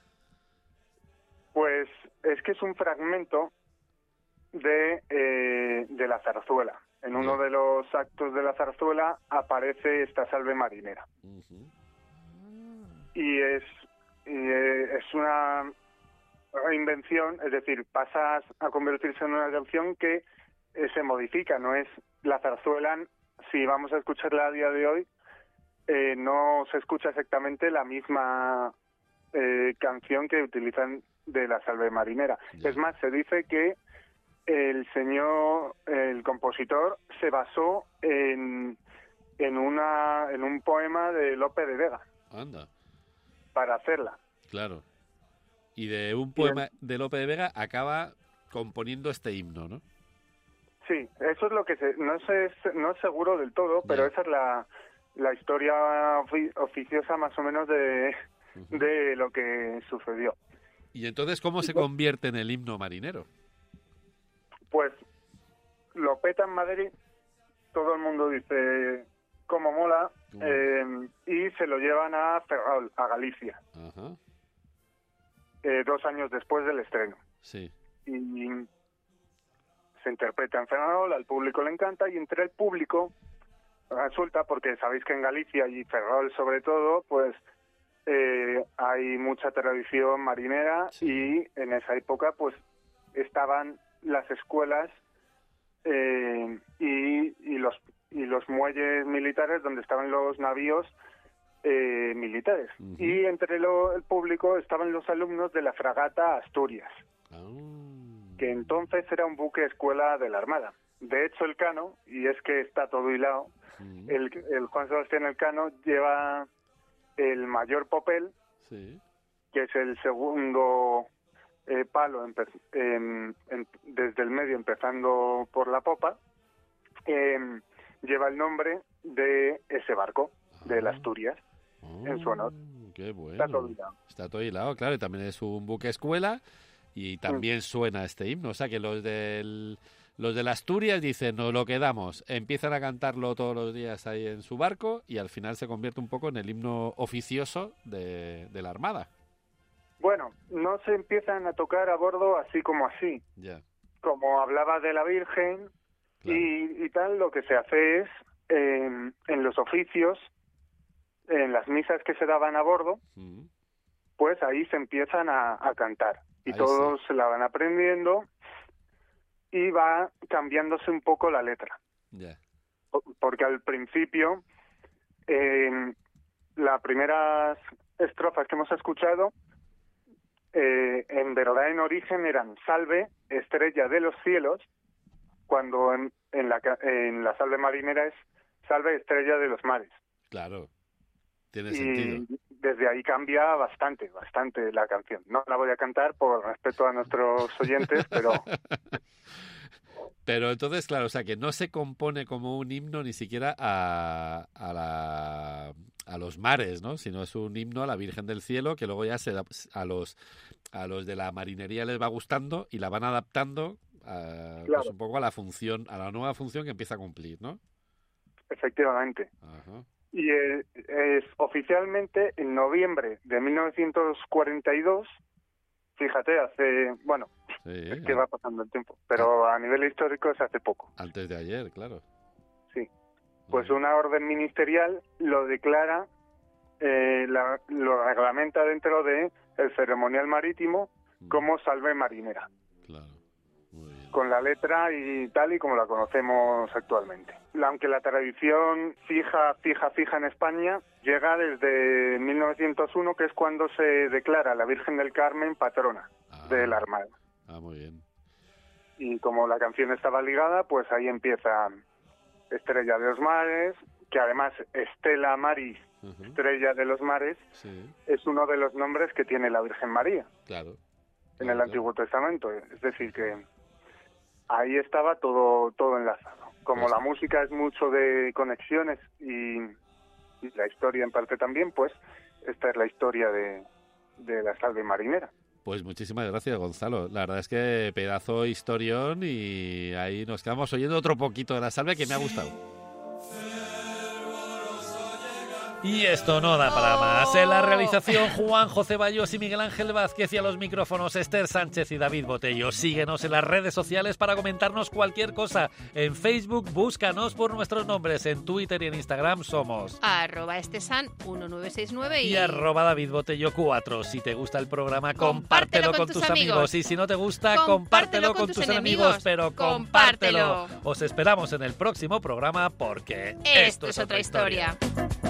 Q: Pues es que es un fragmento de, eh, de la zarzuela. En uno de los actos de la zarzuela aparece esta salve marinera.
C: Uh-huh.
Q: Y es, y eh, es una reinvención, es decir, pasa a convertirse en una canción que eh, se modifica, no es la zarzuela, si vamos a escucharla a día de hoy, eh, no se escucha exactamente la misma eh, canción que utilizan de la salve marinera. Yeah. Es más, se dice que el señor, el compositor, se basó en, en, una, en un poema de Lope de Vega.
C: Anda.
Q: Para hacerla.
C: Claro. Y de un poema de Lope de Vega acaba componiendo este himno, ¿no?
Q: Sí, eso es lo que se, no sé, no es seguro del todo, pero yeah. esa es la, la historia ofi- oficiosa más o menos de, uh-huh. de lo que sucedió.
C: ¿Y entonces cómo se convierte en el himno marinero?
Q: Pues lo peta en Madrid, todo el mundo dice cómo mola, uh-huh. eh, y se lo llevan a Ferrol, a Galicia, uh-huh. eh, dos años después del estreno.
C: Sí.
Q: Y se interpreta en Ferrol, al público le encanta, y entre el público resulta, porque sabéis que en Galicia y Ferrol sobre todo, pues eh, hay mucha tradición marinera, sí. Y en esa época pues estaban las escuelas eh, y, y los y los muelles militares donde estaban los navíos eh, militares. Uh-huh. Y entre lo, el público estaban los alumnos de la fragata Asturias, uh-huh. que entonces era un buque escuela de la Armada. De hecho, el Cano, y es que está todo hilado, uh-huh. el, el Juan Sebastián Elcano lleva el mayor popel, sí. que es el segundo eh, palo empe- en, en, desde el medio, empezando por la popa, eh, lleva el nombre de ese barco, ah. del Asturias, oh, en su honor.
C: Qué bueno.
Q: Está todo hilado.
C: Está todo hilado, claro, y también es un buque escuela y también mm. suena este himno. O sea que los del... Los de las Asturias dicen, nos lo quedamos, empiezan a cantarlo todos los días ahí en su barco y al final se convierte un poco en el himno oficioso de, de la Armada.
Q: Bueno, no se empiezan a tocar a bordo así como así.
C: Yeah.
Q: Como hablaba de la Virgen, claro. y, y tal, lo que se hace es, eh, en los oficios, en las misas que se daban a bordo, mm. pues ahí se empiezan a, a cantar. Y ahí todos sí. se la van aprendiendo. Y va cambiándose un poco la letra.
C: Yeah.
Q: Porque al principio, eh, las primeras estrofas que hemos escuchado, eh, en verdad en origen eran Salve, estrella de los cielos, cuando en, en, la, en la salve marinera es Salve, estrella de los mares.
C: Claro, tiene
Q: y
C: sentido.
Q: Desde ahí cambia bastante, bastante la canción. No la voy a cantar por respeto a nuestros oyentes, pero...
C: Pero entonces, claro, o sea, que no se compone como un himno ni siquiera a, a, la, a los mares, ¿no? Sino es un himno a la Virgen del Cielo que luego ya se da, a los a los de la marinería les va gustando y la van adaptando a, claro. pues un poco a la función, a la nueva función que empieza a cumplir, ¿no?
Q: Efectivamente. Ajá. Y es, es oficialmente en noviembre de mil novecientos cuarenta y dos, fíjate, hace, bueno, sí, es que va pasando el tiempo, pero a nivel histórico es hace poco.
C: Antes de ayer, claro.
Q: Sí, pues una orden ministerial lo declara, eh, la, lo reglamenta dentro de el ceremonial marítimo como salve marinera.
C: Claro.
Q: Con la letra y tal y como la conocemos actualmente. Aunque la tradición fija, fija, fija en España llega desde mil novecientos uno, que es cuando se declara la Virgen del Carmen patrona ah, de la Armada.
C: Ah, muy bien.
Q: Y como la canción estaba ligada, pues ahí empieza Estrella de los Mares, que además Estela Maris, uh-huh. Estrella de los Mares, sí. es uno de los nombres que tiene la Virgen María.
C: Claro.
Q: En el Antiguo Testamento. Es decir, que ahí estaba todo todo enlazado. Como pues, la música es mucho de conexiones y, y la historia en parte también, pues esta es la historia de, de la salve marinera.
C: Pues muchísimas gracias, Gonzalo. La verdad es que pedazo historión y ahí nos quedamos oyendo otro poquito de la salve que me ha gustado. Y esto no da para más. En la realización, Juanjo Ceballos y Miguel Ángel Vázquez, y a los micrófonos, Esther Sánchez y David Botello. Síguenos en las redes sociales para comentarnos cualquier cosa. En Facebook, búscanos por nuestros nombres. En Twitter y en Instagram somos
B: arroba estesan uno nueve seis nueve y,
C: y arroba David Botello cuatro. Si te gusta el programa, compártelo, compártelo con, con tus amigos. amigos. Y si no te gusta, compártelo, compártelo con, con tus, tus enemigos, enemigos, pero compártelo. compártelo. Os esperamos en el próximo programa porque
B: esto,
C: esto
B: es otra historia. historia.